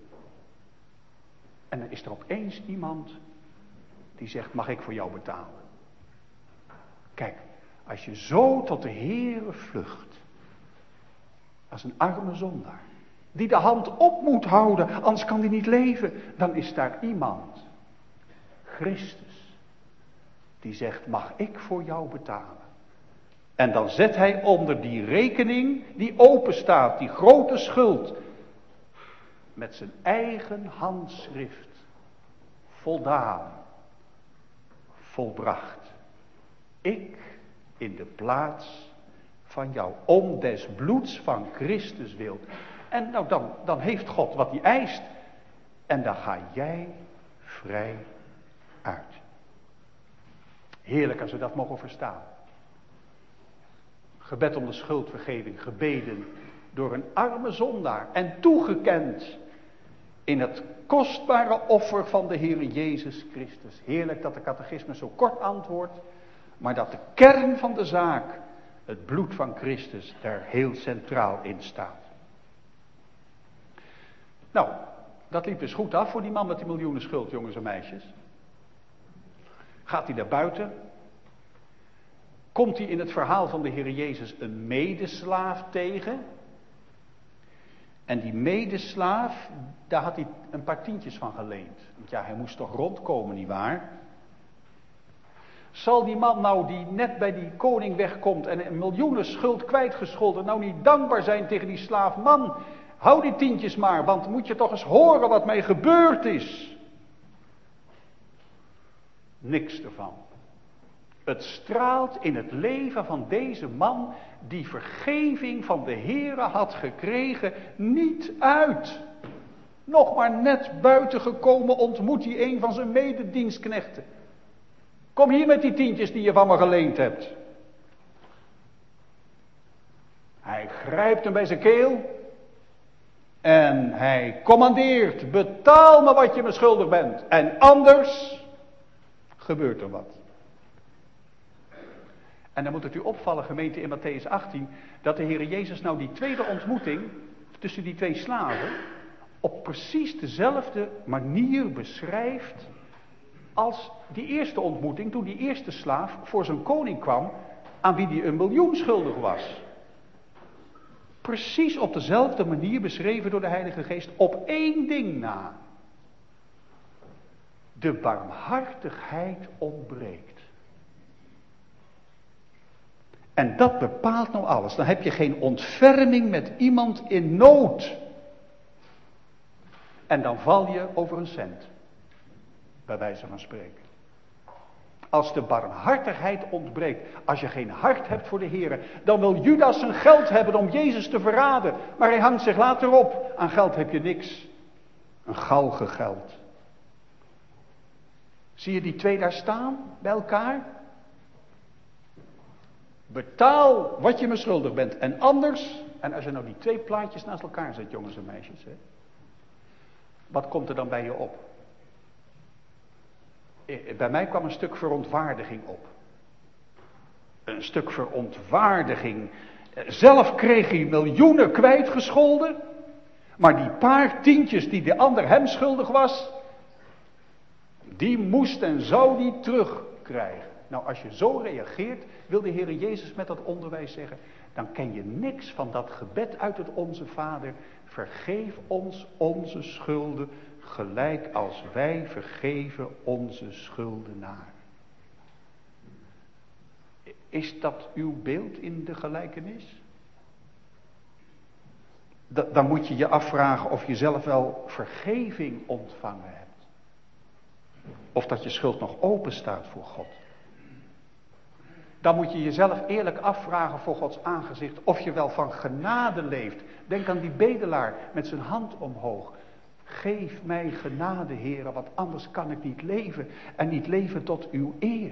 Speaker 1: En dan is er opeens iemand die zegt, mag ik voor jou betalen? Kijk, als je zo tot de Heere vlucht, als een arme zondaar, die de hand op moet houden, anders kan die niet leven, dan is daar iemand, Christus, die zegt, mag ik voor jou betalen? En dan zet hij onder die rekening die open staat, die grote schuld, met zijn eigen handschrift, voldaan, volbracht. Ik in de plaats van jou, om des bloeds van Christus wil. En nou dan heeft God wat hij eist. En dan ga jij vrij uit. Heerlijk als we dat mogen verstaan. Gebed om de schuldvergeving, gebeden door een arme zondaar en toegekend In het kostbare offer van de Heer Jezus Christus. Heerlijk dat de catechismus zo kort antwoordt, maar dat de kern van de zaak, het bloed van Christus, daar heel centraal in staat. Nou, dat liep dus goed af voor die man met die miljoenen schuld, jongens en meisjes. Gaat hij naar buiten? Komt hij in het verhaal van de Heer Jezus een medeslaaf tegen? En die medeslaaf, daar had hij een paar tientjes van geleend. Want ja, hij moest toch rondkomen, nietwaar? Zal die man nou die net bij die koning wegkomt en een miljoenen schuld kwijtgescholden, nou niet dankbaar zijn tegen die slaaf? Man, hou die tientjes maar, want moet je toch eens horen wat mij gebeurd is. Niks ervan. Het straalt in het leven van deze man, die vergeving van de Heere had gekregen, niet uit. Nog maar net buiten gekomen ontmoet hij een van zijn mededienstknechten. Kom hier met die tientjes die je van me geleend hebt. Hij grijpt hem bij zijn keel en hij commandeert: betaal me wat je me schuldig bent. En anders gebeurt er wat. En dan moet het u opvallen, gemeente, in Mattheüs 18, dat de Heer Jezus nou die tweede ontmoeting tussen die twee slaven op precies dezelfde manier beschrijft als die eerste ontmoeting, toen die eerste slaaf voor zijn koning kwam, aan wie hij 1 miljoen schuldig was. Precies op dezelfde manier beschreven door de Heilige Geest, op één ding na. De barmhartigheid ontbreekt. En dat bepaalt nou alles. Dan heb je geen ontferming met iemand in nood. En dan val je over een cent. Bij wijze van spreken. Als de barmhartigheid ontbreekt. Als je geen hart hebt voor de Heer. Dan wil Judas zijn geld hebben om Jezus te verraden. Maar hij hangt zich later op. Aan geld heb je niks. Een galgen geld. Zie je die twee daar staan bij elkaar? Betaal wat je me schuldig bent. En anders, en als je nou die twee plaatjes naast elkaar zet, jongens en meisjes. Hè, wat komt er dan bij je op? Bij mij kwam een stuk verontwaardiging op. Een stuk verontwaardiging. Zelf kreeg hij miljoenen kwijtgescholden. Maar die paar tientjes die de ander hem schuldig was, die moest en zou die terugkrijgen. Nou, als je zo reageert, wil de Heer Jezus met dat onderwijs zeggen, dan ken je niks van dat gebed uit het Onze Vader. Vergeef ons onze schulden, gelijk als wij vergeven onze schuldenaar. Is dat uw beeld in de gelijkenis? Dan moet je je afvragen of je zelf wel vergeving ontvangen hebt. Of dat je schuld nog open staat voor God. Dan moet je jezelf eerlijk afvragen voor Gods aangezicht of je wel van genade leeft. Denk aan die bedelaar met zijn hand omhoog. Geef mij genade, Heere, want anders kan ik niet leven en niet leven tot uw eer.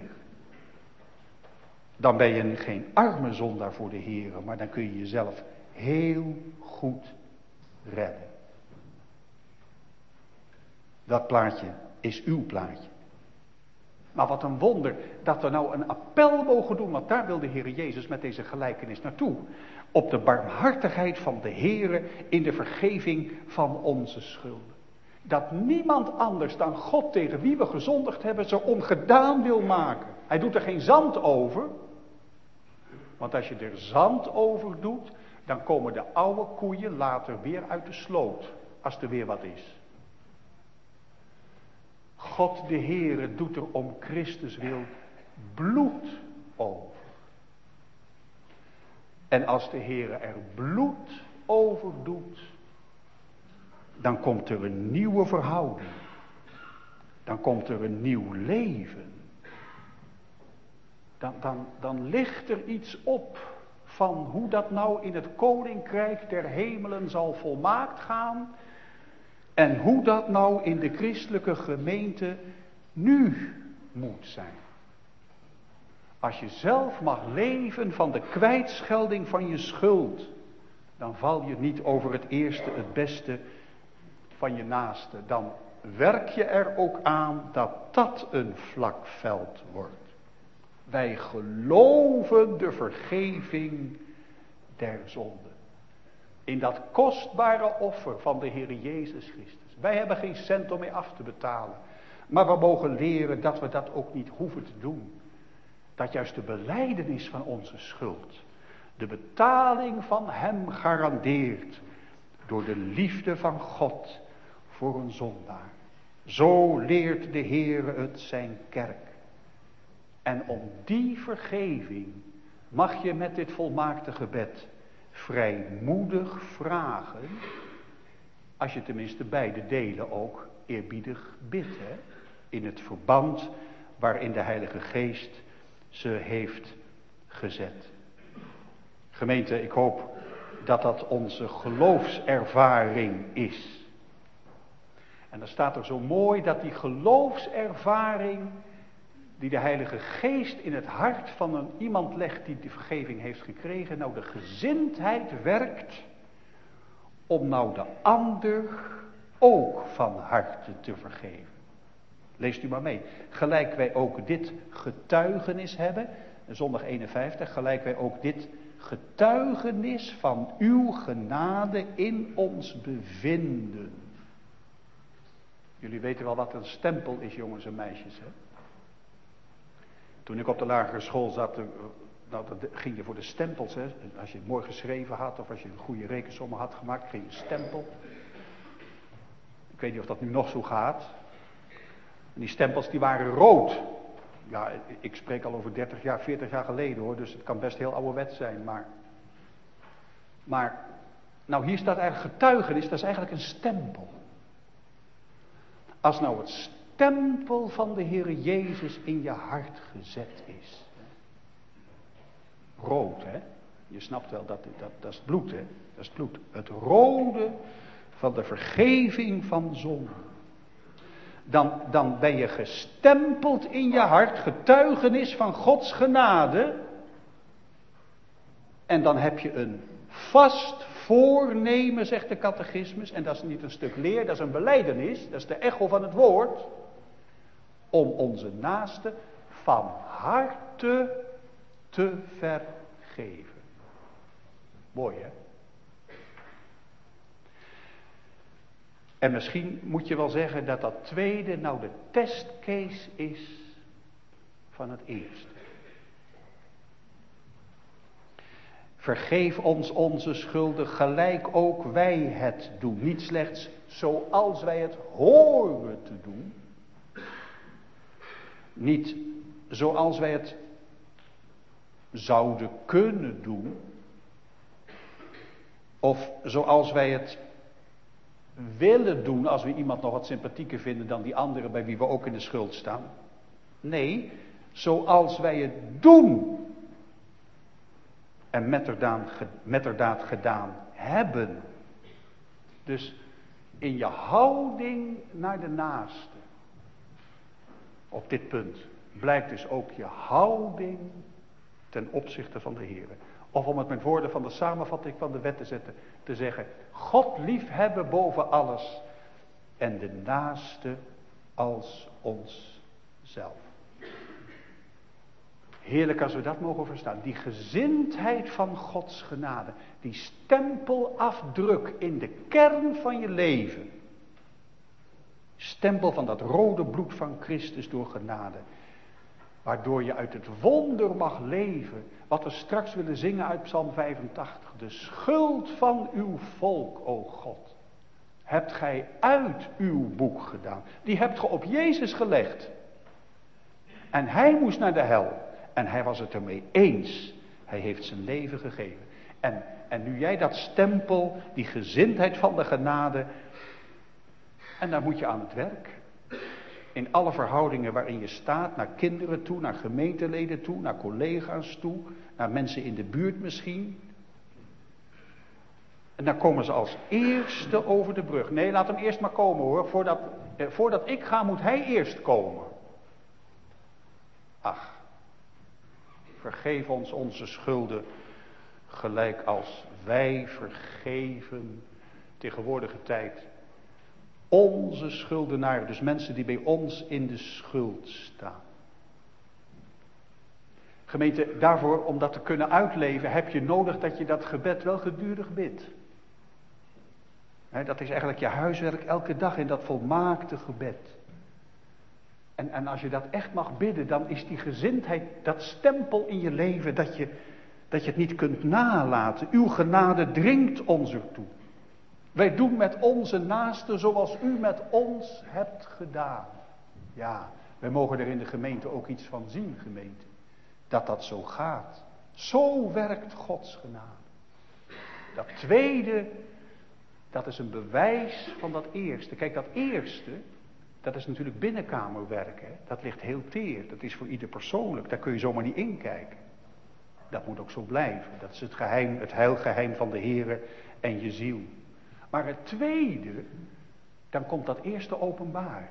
Speaker 1: Dan ben je geen arme zondaar voor de Heere, maar dan kun je jezelf heel goed redden. Dat plaatje is uw plaatje. Maar wat een wonder dat we nou een appel mogen doen, want daar wil de Heer Jezus met deze gelijkenis naartoe. Op de barmhartigheid van de Heere in de vergeving van onze schulden. Dat niemand anders dan God tegen wie we gezondigd hebben zo ongedaan wil maken. Hij doet er geen zand over. Want als je er zand over doet, dan komen de oude koeien later weer uit de sloot. Als er weer wat is. God de Heere doet er om Christus wil bloed over. En als de Heere er bloed over doet, dan komt er een nieuwe verhouding. Dan komt er een nieuw leven. Dan ligt er iets op van hoe dat nou in het koninkrijk der hemelen zal volmaakt gaan. En hoe dat nou in de christelijke gemeente nu moet zijn. Als je zelf mag leven van de kwijtschelding van je schuld, dan val je niet over het eerste, het beste van je naaste, dan werk je er ook aan dat dat een vlak veld wordt. Wij geloven de vergeving der zonde. In dat kostbare offer van de Heer Jezus Christus. Wij hebben geen cent om mee af te betalen. Maar we mogen leren dat we dat ook niet hoeven te doen. Dat juist de belijdenis van onze schuld de betaling van hem garandeert door de liefde van God voor een zondaar. Zo leert de Heer het zijn kerk. En om die vergeving mag je met dit volmaakte gebed vrijmoedig vragen, als je tenminste beide delen ook eerbiedig bidt, hè? In het verband waarin de Heilige Geest ze heeft gezet. Gemeente, ik hoop dat dat onze geloofservaring is. En dan staat er zo mooi dat die geloofservaring die de Heilige Geest in het hart van iemand legt die de vergeving heeft gekregen, nou de gezindheid werkt om nou de ander ook van harte te vergeven. Leest u maar mee. Gelijk wij ook dit getuigenis hebben, zondag 51, gelijk wij ook dit getuigenis van uw genade in ons bevinden. Jullie weten wel wat een stempel is, jongens en meisjes, hè? Toen ik op de lagere school zat, dan ging je voor de stempels, hè? Als je het mooi geschreven had of als je een goede rekensommen had gemaakt, kreeg je een stempel. Ik weet niet of dat nu nog zo gaat. En die stempels die waren rood. Ja, ik spreek al over 30 jaar, 40 jaar geleden hoor, dus het kan best heel ouderwets zijn, maar nou hier staat eigenlijk getuigenis, dat is eigenlijk een stempel. Als nou het stempel van de Heere Jezus in je hart gezet is. Rood, hè? Je snapt wel, dat is bloed, hè? Dat is bloed. Het rode van de vergeving van zonde. Dan ben je gestempeld in je hart, getuigenis van Gods genade. En dan heb je een vast voornemen, zegt de catechismus. En dat is niet een stuk leer, dat is een belijdenis. Dat is de echo van het woord. Om onze naaste van harte te vergeven. Mooi, hè? En misschien moet je wel zeggen dat dat tweede nou de testcase is van het eerste. Vergeef ons onze schulden gelijk ook wij het doen. Niet slechts zoals wij het horen te doen. Niet zoals wij het zouden kunnen doen. Of zoals wij het willen doen als we iemand nog wat sympathieker vinden dan die anderen bij wie we ook in de schuld staan. Nee, zoals wij het doen en metterdaad gedaan hebben. Dus in je houding naar de naaste. Op dit punt blijkt dus ook je houding ten opzichte van de Heer. Of om het met woorden van de samenvatting van de wet te zetten, te zeggen, God liefhebben boven alles en de naaste als onszelf. Heerlijk als we dat mogen verstaan. Die gezindheid van Gods genade, die stempelafdruk in de kern van je leven. Stempel van dat rode bloed van Christus door genade. Waardoor je uit het wonder mag leven. Wat we straks willen zingen uit Psalm 85. De schuld van uw volk, o God. Hebt gij uit uw boek gedaan. Die hebt ge op Jezus gelegd. En hij moest naar de hel. En hij was het ermee eens. Hij heeft zijn leven gegeven. En nu jij dat stempel, die gezindheid van de genade. En daar moet je aan het werk. In alle verhoudingen waarin je staat, naar kinderen toe, naar gemeenteleden toe, naar collega's toe, naar mensen in de buurt misschien. En dan komen ze als eerste over de brug. Nee, laat hem eerst maar komen hoor. Voordat ik ga, moet hij eerst komen. Ach, vergeef ons onze schulden, gelijk als wij vergeven, tegenwoordige tijd, Onze schuldenaren, dus mensen die bij ons in de schuld staan. Gemeente, daarvoor, om dat te kunnen uitleven, heb je nodig dat je dat gebed wel gedurig bidt. Dat is eigenlijk je huiswerk elke dag in dat volmaakte gebed. En als je dat echt mag bidden, dan is die gezindheid, dat stempel in je leven, dat je het niet kunt nalaten. Uw genade dringt ons ertoe. Wij doen met onze naasten zoals u met ons hebt gedaan. Ja, wij mogen er in de gemeente ook iets van zien, gemeente. Dat zo gaat. Zo werkt Gods genade. Dat tweede, dat is een bewijs van dat eerste. Kijk, dat eerste, dat is natuurlijk binnenkamerwerk. Hè? Dat ligt heel teer. Dat is voor ieder persoonlijk. Daar kun je zomaar niet inkijken. Dat moet ook zo blijven. Dat is het geheim, het heilgeheim van de Heere en je ziel. Maar het tweede, dan komt dat eerste openbaar.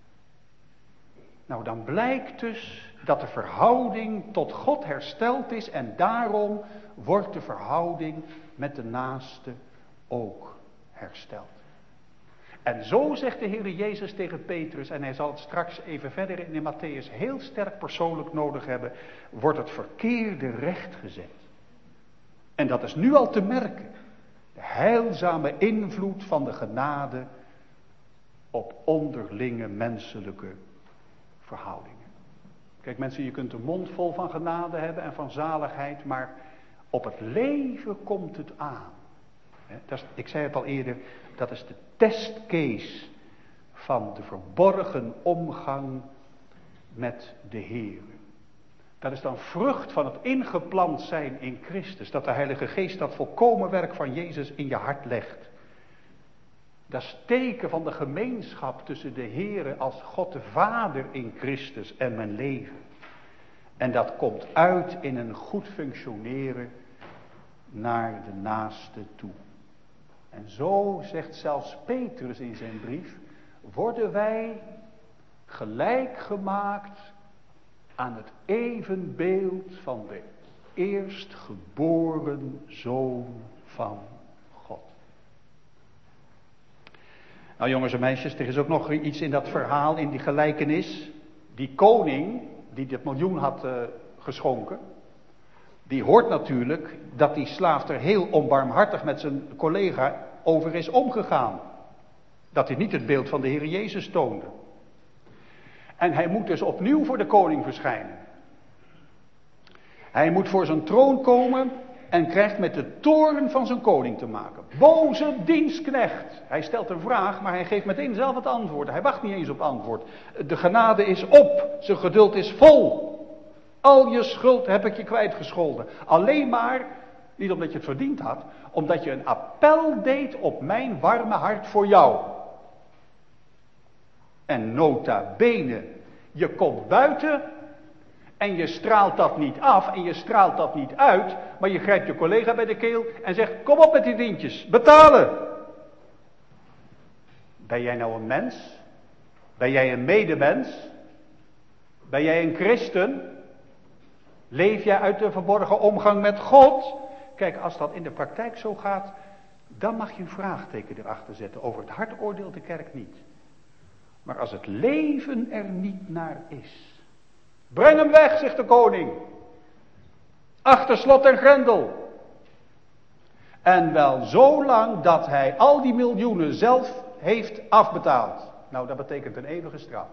Speaker 1: Nou, dan blijkt dus dat de verhouding tot God hersteld is en daarom wordt de verhouding met de naaste ook hersteld. En zo zegt de Heer Jezus tegen Petrus, en hij zal het straks even verder in Matthäus heel sterk persoonlijk nodig hebben, wordt het verkeerde rechtgezet. En dat is nu al te merken. De heilzame invloed van de genade op onderlinge menselijke verhoudingen. Kijk mensen, je kunt een mond vol van genade hebben en van zaligheid, maar op het leven komt het aan. Ik zei het al eerder, dat is de testcase van de verborgen omgang met de Heer. Dat is dan vrucht van het ingeplant zijn in Christus. Dat de Heilige Geest dat volkomen werk van Jezus in je hart legt. Dat is teken van de gemeenschap tussen de Heer als God de Vader in Christus en mijn leven. En dat komt uit in een goed functioneren naar de naaste toe. En zo zegt zelfs Petrus in zijn brief, worden wij gelijk gemaakt aan het evenbeeld van de eerstgeboren Zoon van God. Nou jongens en meisjes, er is ook nog iets in dat verhaal, in die gelijkenis. Die koning die dit miljoen had geschonken, die hoort natuurlijk dat die slaaf er heel onbarmhartig met zijn collega over is omgegaan. Dat hij niet het beeld van de Heer Jezus toonde. En hij moet dus opnieuw voor de koning verschijnen. Hij moet voor zijn troon komen en krijgt met de toorn van zijn koning te maken. Boze dienstknecht. Hij stelt een vraag, maar hij geeft meteen zelf het antwoord. Hij wacht niet eens op antwoord. De genade is op. Zijn geduld is vol. Al je schuld heb ik je kwijtgescholden. Alleen maar, niet omdat je het verdiend had, omdat je een appel deed op mijn warme hart voor jou. En nota bene, je komt buiten en je straalt dat niet af en je straalt dat niet uit, maar je grijpt je collega bij de keel en zegt, kom op met die dientjes, betalen. Ben jij nou een mens? Ben jij een medemens? Ben jij een christen? Leef jij uit de verborgen omgang met God? Kijk, als dat in de praktijk zo gaat, dan mag je een vraagteken erachter zetten. Over het hart oordeelt de kerk niet. Maar als het leven er niet naar is. Breng hem weg, zegt de koning. Achter slot en grendel. En wel zo lang dat hij al die miljoenen zelf heeft afbetaald. Nou, dat betekent een eeuwige straf.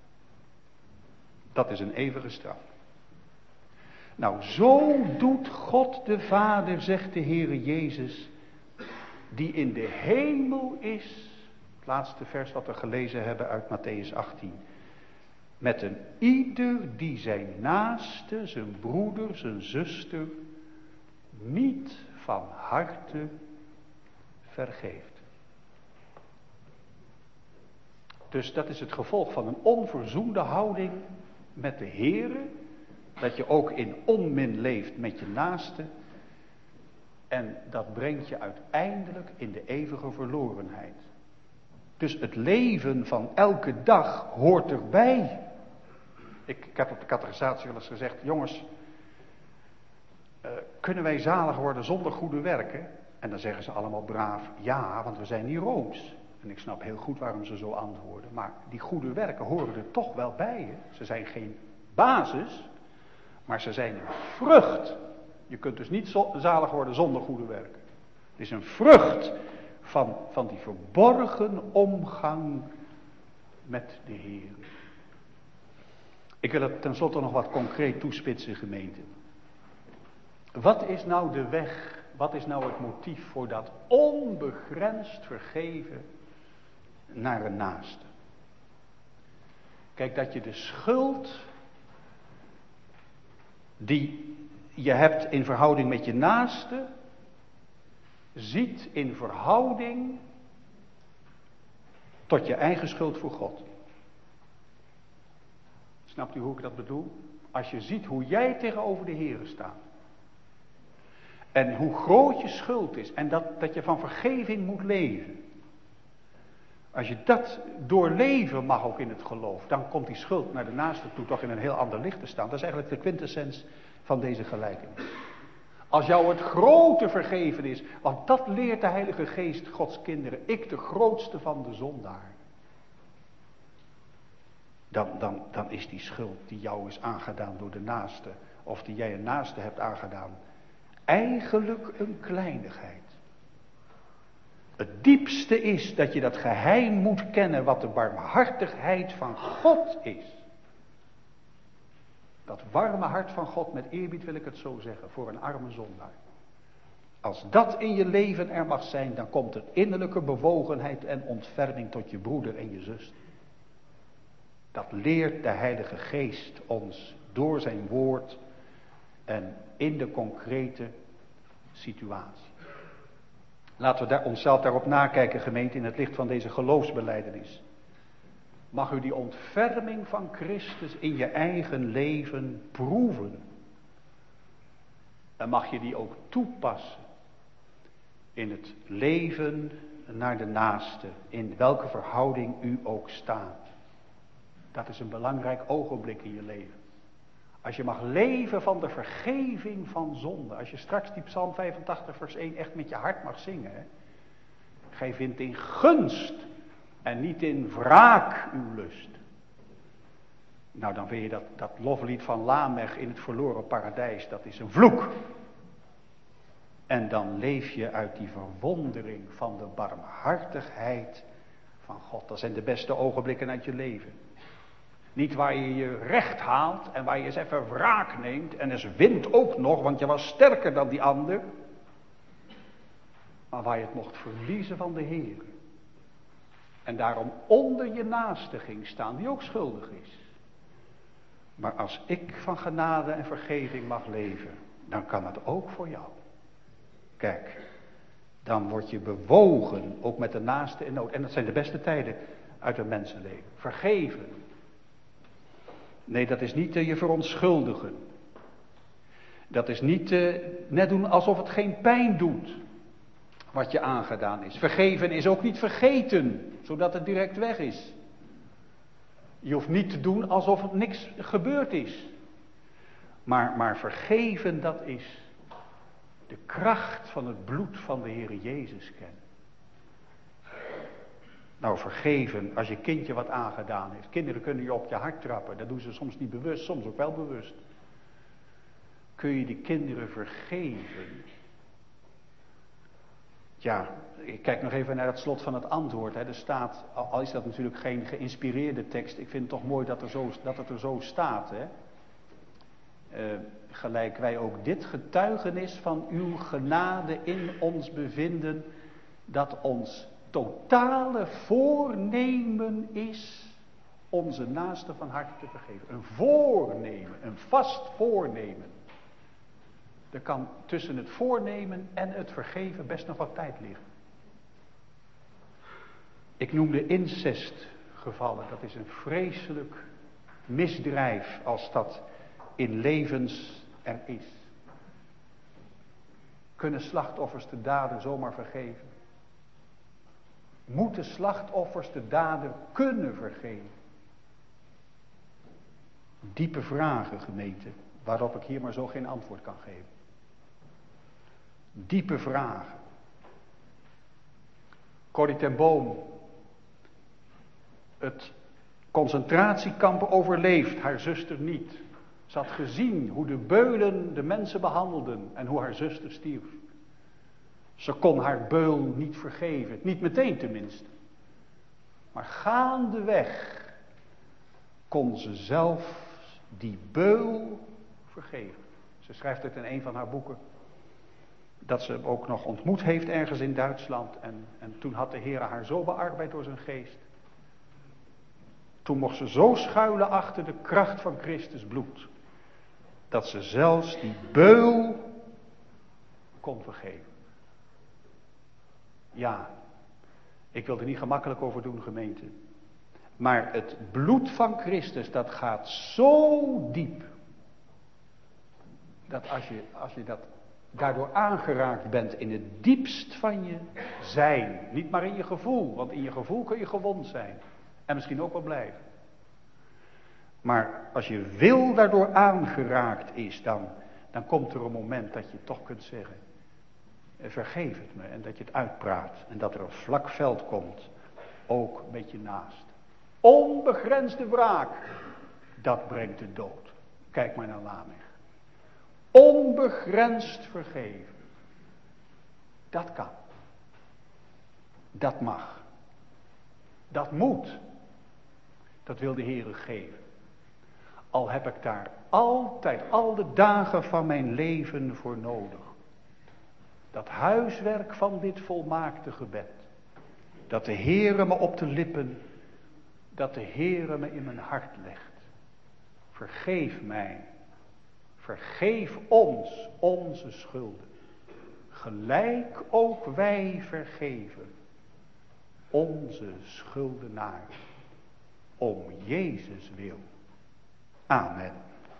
Speaker 1: Dat is een eeuwige straf. Nou, zo doet God de Vader, zegt de Heere Jezus, die in de hemel is. Het laatste vers wat we gelezen hebben uit Matthäus 18. Met een ieder die zijn naaste, zijn broeder, zijn zuster, niet van harte vergeeft. Dus dat is het gevolg van een onverzoende houding met de Heere. Dat je ook in onmin leeft met je naaste. En dat brengt je uiteindelijk in de eeuwige verlorenheid. Dus het leven van elke dag hoort erbij. Ik heb op de catechisatie wel eens gezegd, jongens, kunnen wij zalig worden zonder goede werken? En dan zeggen ze allemaal braaf, ja, want we zijn niet Rooms. En ik snap heel goed waarom ze zo antwoorden. Maar die goede werken horen er toch wel bij. Hè? Ze zijn geen basis, maar ze zijn een vrucht. Je kunt dus niet zalig worden zonder goede werken. Het is een vrucht van die verborgen omgang met de Heer. Ik wil het tenslotte nog wat concreet toespitsen, gemeente. Wat is nou de weg, wat is nou het motief voor dat onbegrensd vergeven naar een naaste? Kijk, dat je de schuld die je hebt in verhouding met je naaste, ziet in verhouding tot je eigen schuld voor God. Snapt u hoe ik dat bedoel? Als je ziet hoe jij tegenover de Heere staat. En hoe groot je schuld is. En dat je van vergeving moet leven. Als je dat doorleven mag ook in het geloof. Dan komt die schuld naar de naaste toe toch in een heel ander licht te staan. Dat is eigenlijk de quintessens van deze gelijkenis. Als jou het grote vergeven is. Want dat leert de Heilige Geest Gods kinderen. Ik de grootste van de zondaar. Dan is die schuld die jou is aangedaan door de naaste. Of die jij een naaste hebt aangedaan. Eigenlijk een kleinigheid. Het diepste is dat je dat geheim moet kennen wat de barmhartigheid van God is. Dat warme hart van God, met eerbied wil ik het zo zeggen, voor een arme zondaar. Als dat in je leven er mag zijn, dan komt er innerlijke bewogenheid en ontferming tot je broeder en je zuster. Dat leert de Heilige Geest ons door zijn woord en in de concrete situatie. Laten we onszelf daarop nakijken, gemeente, in het licht van deze geloofsbelijdenis. Mag u die ontferming van Christus in je eigen leven proeven. En mag je die ook toepassen in het leven naar de naaste, in welke verhouding u ook staat. Dat is een belangrijk ogenblik in je leven. Als je mag leven van de vergeving van zonde. Als je straks die Psalm 85 vers 1 echt met je hart mag zingen. Hè? Gij vindt in gunst en niet in wraak uw lust. Nou, dan vind je dat loflied van Lamech in het verloren paradijs. Dat is een vloek. En dan leef je uit die verwondering van de barmhartigheid van God. Dat zijn de beste ogenblikken uit je leven. Niet waar je je recht haalt en waar je eens even wraak neemt en eens wint ook nog, want je was sterker dan die ander. Maar waar je het mocht verliezen van de Heer. En daarom onder je naaste ging staan, die ook schuldig is. Maar als ik van genade en vergeving mag leven, dan kan het ook voor jou. Kijk, dan word je bewogen, ook met de naaste in nood. En dat zijn de beste tijden uit een mensenleven. Vergeven. Nee, dat is niet je verontschuldigen. Dat is niet net doen alsof het geen pijn doet. Wat je aangedaan is. Vergeven is ook niet vergeten. Zodat het direct weg is. Je hoeft niet te doen alsof het niks gebeurd is. Maar vergeven, dat is de kracht van het bloed van de Heer Jezus kennen. Nou, vergeven als je kindje wat aangedaan heeft. Kinderen kunnen je op je hart trappen. Dat doen ze soms niet bewust, soms ook wel bewust. Kun je die kinderen vergeven? Ja, ik kijk nog even naar het slot van het antwoord. Hè. Er staat, al is dat natuurlijk geen geïnspireerde tekst. Ik vind het toch mooi dat het er zo staat. Hè. Gelijk wij ook dit getuigenis van uw genade in ons bevinden. Dat ons totale voornemen is onze naaste van harte te vergeven. Een voornemen, een vast voornemen. Er kan tussen het voornemen en het vergeven best nog wat tijd liggen. Ik noemde incestgevallen. Dat is een vreselijk misdrijf als dat in levens er is. Kunnen slachtoffers de dader zomaar vergeven? Moeten slachtoffers de dader kunnen vergeven? Diepe vragen, gemeente, waarop ik hier maar zo geen antwoord kan geven. Diepe vragen. Corrie ten Boom het concentratiekamp overleefd, haar zuster niet. Ze had gezien hoe de beulen de mensen behandelden en hoe haar zuster stierf. Ze kon haar beul niet vergeven, niet meteen tenminste. Maar gaandeweg kon ze zelf die beul vergeven. Ze schrijft het in een van haar boeken. Dat ze hem ook nog ontmoet heeft ergens in Duitsland. En toen had de Heer haar zo bearbeid door zijn geest. Toen mocht ze zo schuilen achter de kracht van Christus bloed. Dat ze zelfs die beul kon vergeven. Ja, ik wil er niet gemakkelijk over doen, gemeente. Maar het bloed van Christus, dat gaat zo diep. Dat als je dat daardoor aangeraakt bent in het diepst van je zijn. Niet maar in je gevoel, want in je gevoel kun je gewond zijn. En misschien ook wel blijven. Maar als je wil daardoor aangeraakt is, dan komt er een moment dat je toch kunt zeggen: vergeef het me. En dat je het uitpraat. En dat er een vlak veld komt. Ook een beetje naast. Onbegrensde wraak. Dat brengt de dood. Kijk maar naar Lamech. Onbegrensd vergeven. Dat kan. Dat mag. Dat moet. Dat wil de Heere geven. Al heb ik daar altijd, al de dagen van mijn leven voor nodig. Dat huiswerk van dit volmaakte gebed. Dat de Heere me op de lippen, dat de Heere me in mijn hart legt. Vergeef mij. Vergeef ons onze schulden. Gelijk ook wij vergeven onze schuldenaren. Om Jezus wil. Amen.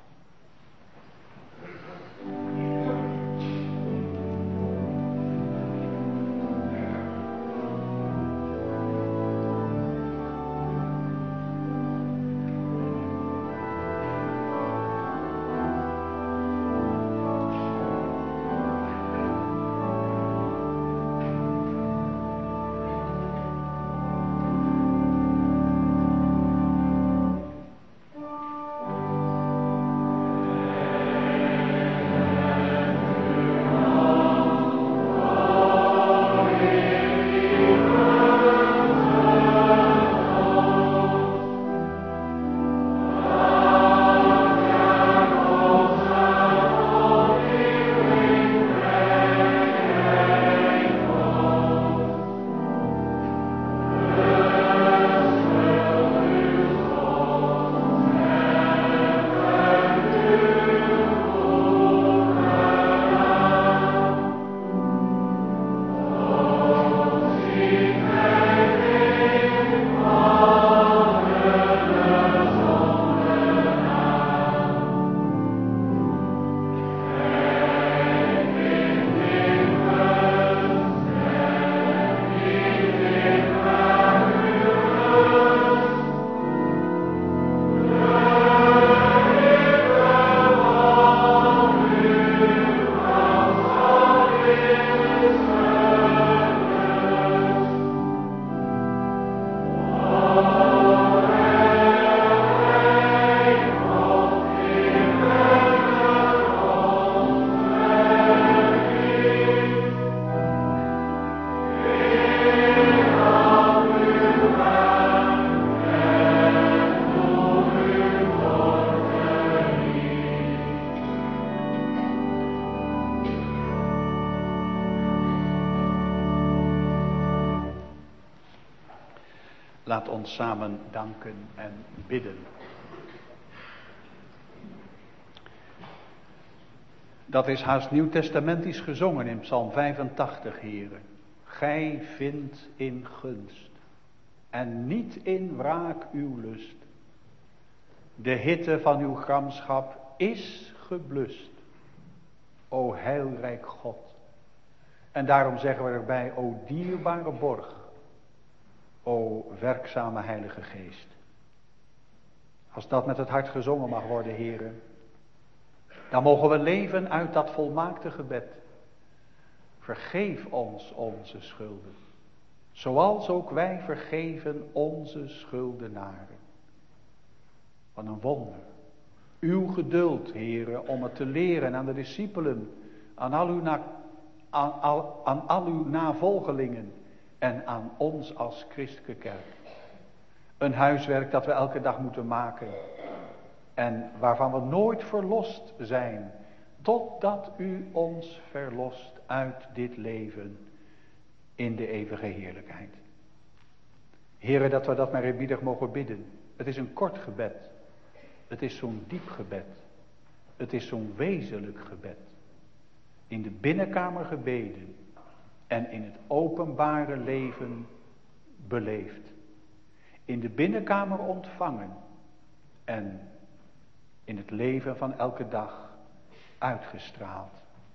Speaker 1: Laat ons samen danken en bidden. Dat is haast nieuwtestamentisch gezongen in Psalm 85, Heere. Gij vindt in gunst en niet in wraak uw lust. De hitte van uw gramschap is geblust. O heilrijk God. En daarom zeggen we erbij, o dierbare borg. O werkzame Heilige Geest. Als dat met het hart gezongen mag worden, heren, dan mogen we leven uit dat volmaakte gebed. Vergeef ons onze schulden, Zoals ook wij vergeven onze schuldenaren. Wat een wonder. Uw geduld, Heere, om het te leren aan de discipelen, aan al uw navolgelingen en aan ons als christelijke kerk. Een huiswerk dat we elke dag moeten maken en waarvan we nooit verlost zijn, totdat u ons verlost uit dit leven in de eeuwige heerlijkheid. Heere, dat we dat maar eerbiedig mogen bidden. Het is een kort gebed. Het is zo'n diep gebed. Het is zo'n wezenlijk gebed. In de binnenkamer gebeden en in het openbare leven beleefd. In de binnenkamer ontvangen en in het leven van elke dag uitgestraald.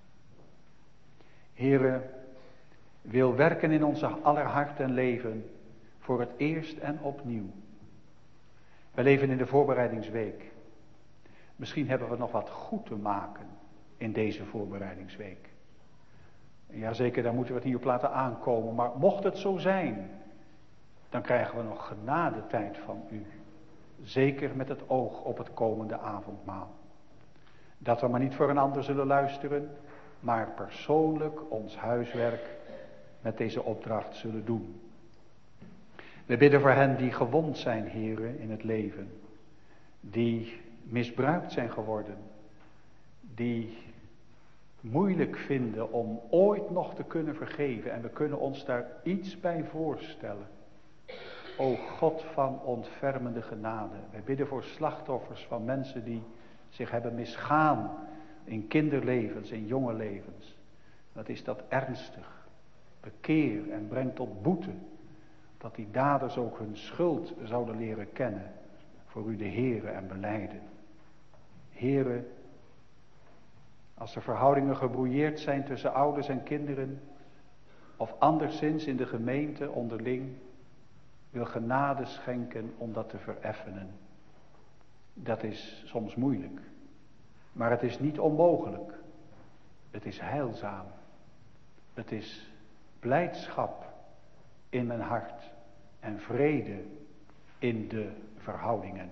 Speaker 1: Heere, wil werken in onze aller hart en leven voor het eerst en opnieuw. We leven in de voorbereidingsweek. Misschien hebben we nog wat goed te maken in deze voorbereidingsweek. Jazeker, daar moeten we het niet op laten aankomen. Maar mocht het zo zijn, dan krijgen we nog genadetijd van u. Zeker met het oog op het komende avondmaal. Dat we maar niet voor een ander zullen luisteren, maar persoonlijk ons huiswerk met deze opdracht zullen doen. We bidden voor hen die gewond zijn, Heere, in het leven. Die misbruikt zijn geworden. Die moeilijk vinden om ooit nog te kunnen vergeven. En we kunnen ons daar iets bij voorstellen. O God van ontfermende genade. Wij bidden voor slachtoffers van mensen die zich hebben misgaan in kinderlevens, in jonge levens. Wat is dat ernstig. Bekeer en breng tot boete. Dat die daders ook hun schuld zouden leren kennen. Voor u de Heere en belijden. Heere, als er verhoudingen gebrouilleerd zijn tussen ouders en kinderen. Of anderszins in de gemeente onderling. Wil genade schenken om dat te vereffenen. Dat is soms moeilijk. Maar het is niet onmogelijk. Het is heilzaam. Het is blijdschap in mijn hart. En vrede in de verhoudingen.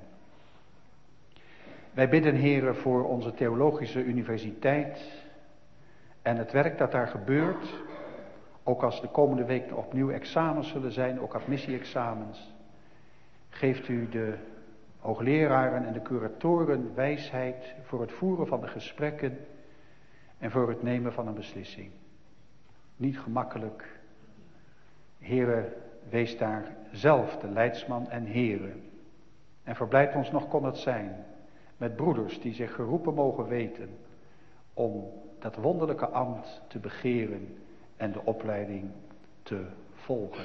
Speaker 1: Wij bidden, Heere, voor onze theologische universiteit. En het werk dat daar gebeurt. Ook als de komende week opnieuw examens zullen zijn, ook admissie-examens. Geeft u de hoogleraren en de curatoren wijsheid voor het voeren van de gesprekken en voor het nemen van een beslissing. Niet gemakkelijk. Heere, wees daar zelf de leidsman en Heere. En verblijd ons nog kon het zijn met broeders die zich geroepen mogen weten om dat wonderlijke ambt te begeren en de opleiding te volgen.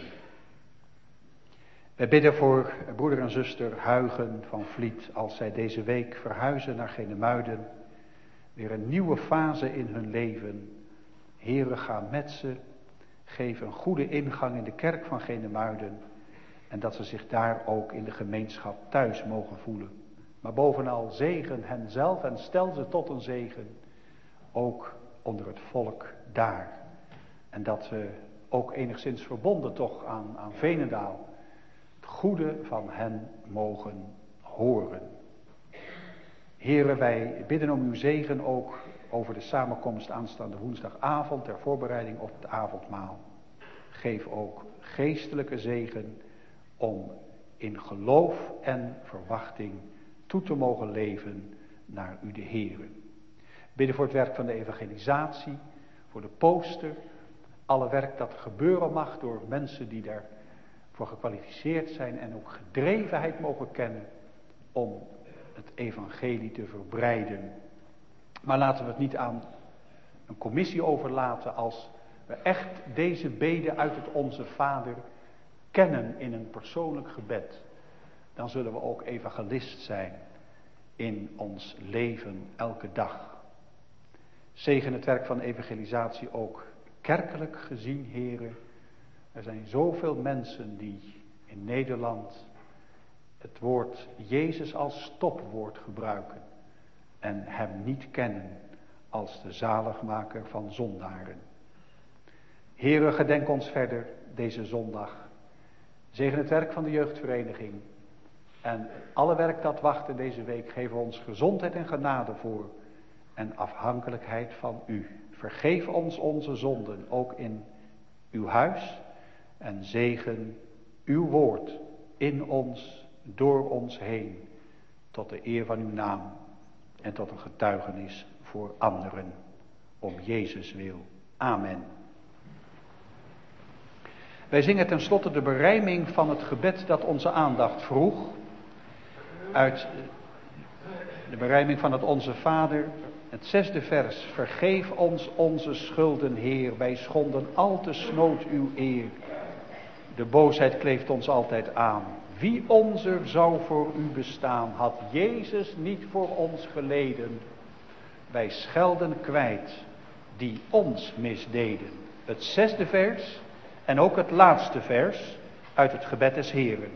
Speaker 1: Wij bidden voor broeder en zuster Huigen van Vliet als zij deze week verhuizen naar Genemuiden. Weer een nieuwe fase in hun leven. Heere, ga met ze. Geef een goede ingang in de kerk van Genemuiden. En dat ze zich daar ook in de gemeenschap thuis mogen voelen. Maar bovenal zegen hen zelf en stel ze tot een zegen. Ook onder het volk daar. En dat we ook enigszins verbonden toch aan Veenendaal. Het goede van hen mogen horen. Heren, wij bidden om uw zegen ook over de samenkomst aanstaande woensdagavond ter voorbereiding op het avondmaal. Geef ook geestelijke zegen om in geloof en verwachting toe te mogen leven naar u de Heere. Bidden voor het werk van de evangelisatie, voor de poster, alle werk dat gebeuren mag door mensen die daarvoor gekwalificeerd zijn en ook gedrevenheid mogen kennen om het evangelie te verbreiden. Maar laten we het niet aan een commissie overlaten als we echt deze bede uit het Onze Vader kennen in een persoonlijk gebed. Dan zullen we ook evangelist zijn in ons leven elke dag. Zegen het werk van evangelisatie ook kerkelijk gezien, heren. Er zijn zoveel mensen die in Nederland het woord Jezus als stopwoord gebruiken en hem niet kennen als de zaligmaker van zondaren. Heere, gedenk ons verder
Speaker 2: deze zondag. Zegen het werk van de jeugdvereniging. En alle werk dat wacht in deze week. Geef ons gezondheid en genade voor. En afhankelijkheid van u. Vergeef ons onze zonden, ook in uw huis. En zegen uw woord in ons, door ons heen. Tot de eer van uw naam. En tot een getuigenis voor anderen. Om Jezus wil. Amen. Wij zingen tenslotte de berijming van het gebed dat onze aandacht vroeg. Uit de berijming van het Onze Vader, het 6e vers. Vergeef ons onze schulden, Heer, wij schonden al te snood uw eer. De boosheid kleeft ons altijd aan. Wie onzer zou voor u bestaan, had Jezus niet voor ons geleden. Wij schelden kwijt, die ons misdeden. Het 6e vers en ook het laatste vers uit het gebed des Heeren.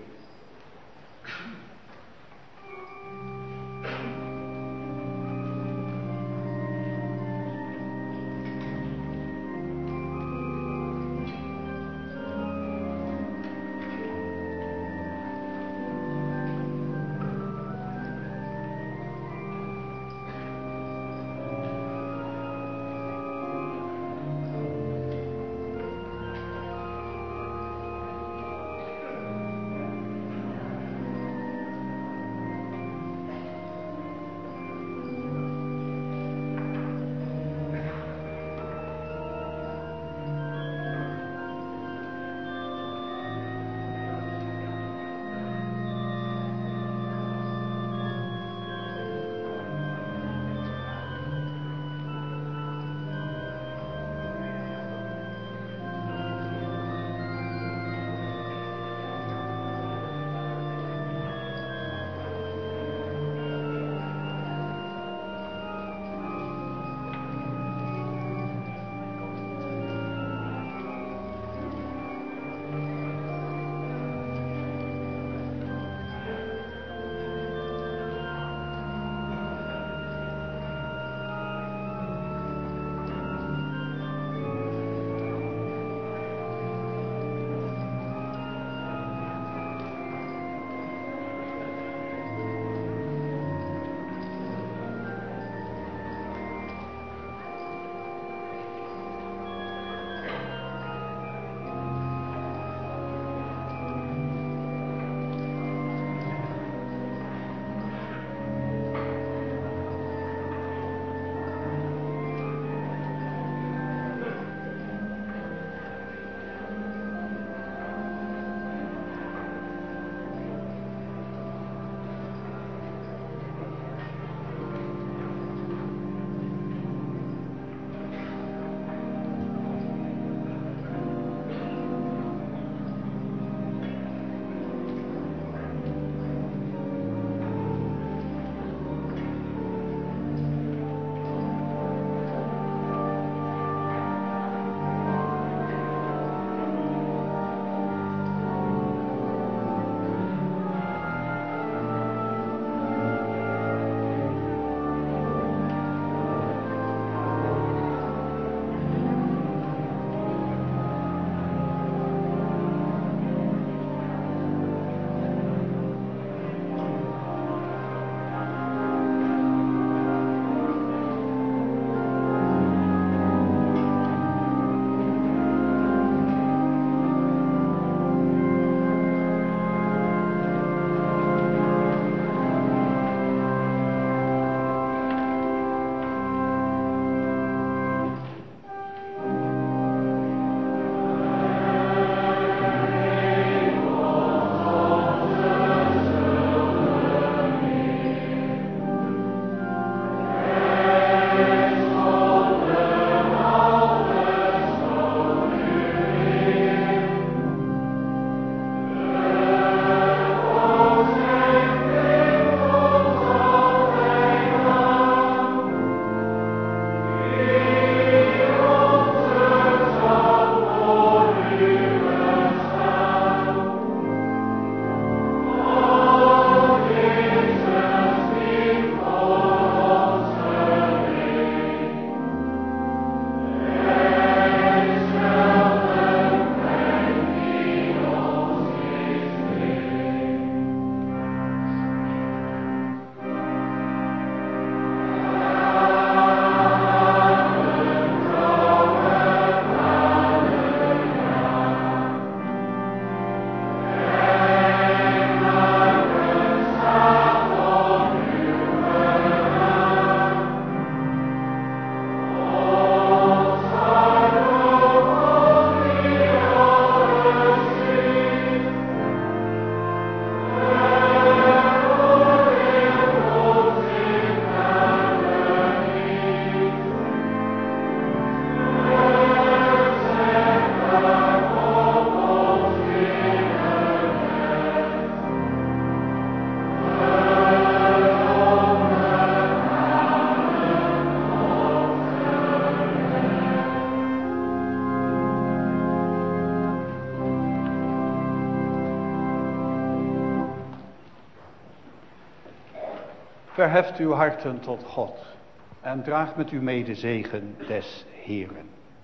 Speaker 2: Verheft uw harten tot God en draagt met u mee de zegen des Heeren.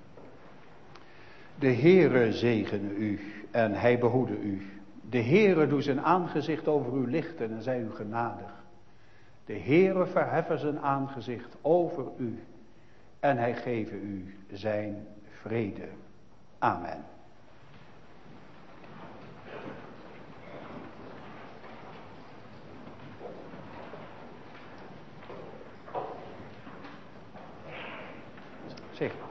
Speaker 2: De Heere zegene u en hij behoede u. De Heere doe zijn aangezicht over u lichten en zij u genadig. De Heere verheffen zijn aangezicht over u en hij geven u zijn vrede. Amen. Zeg.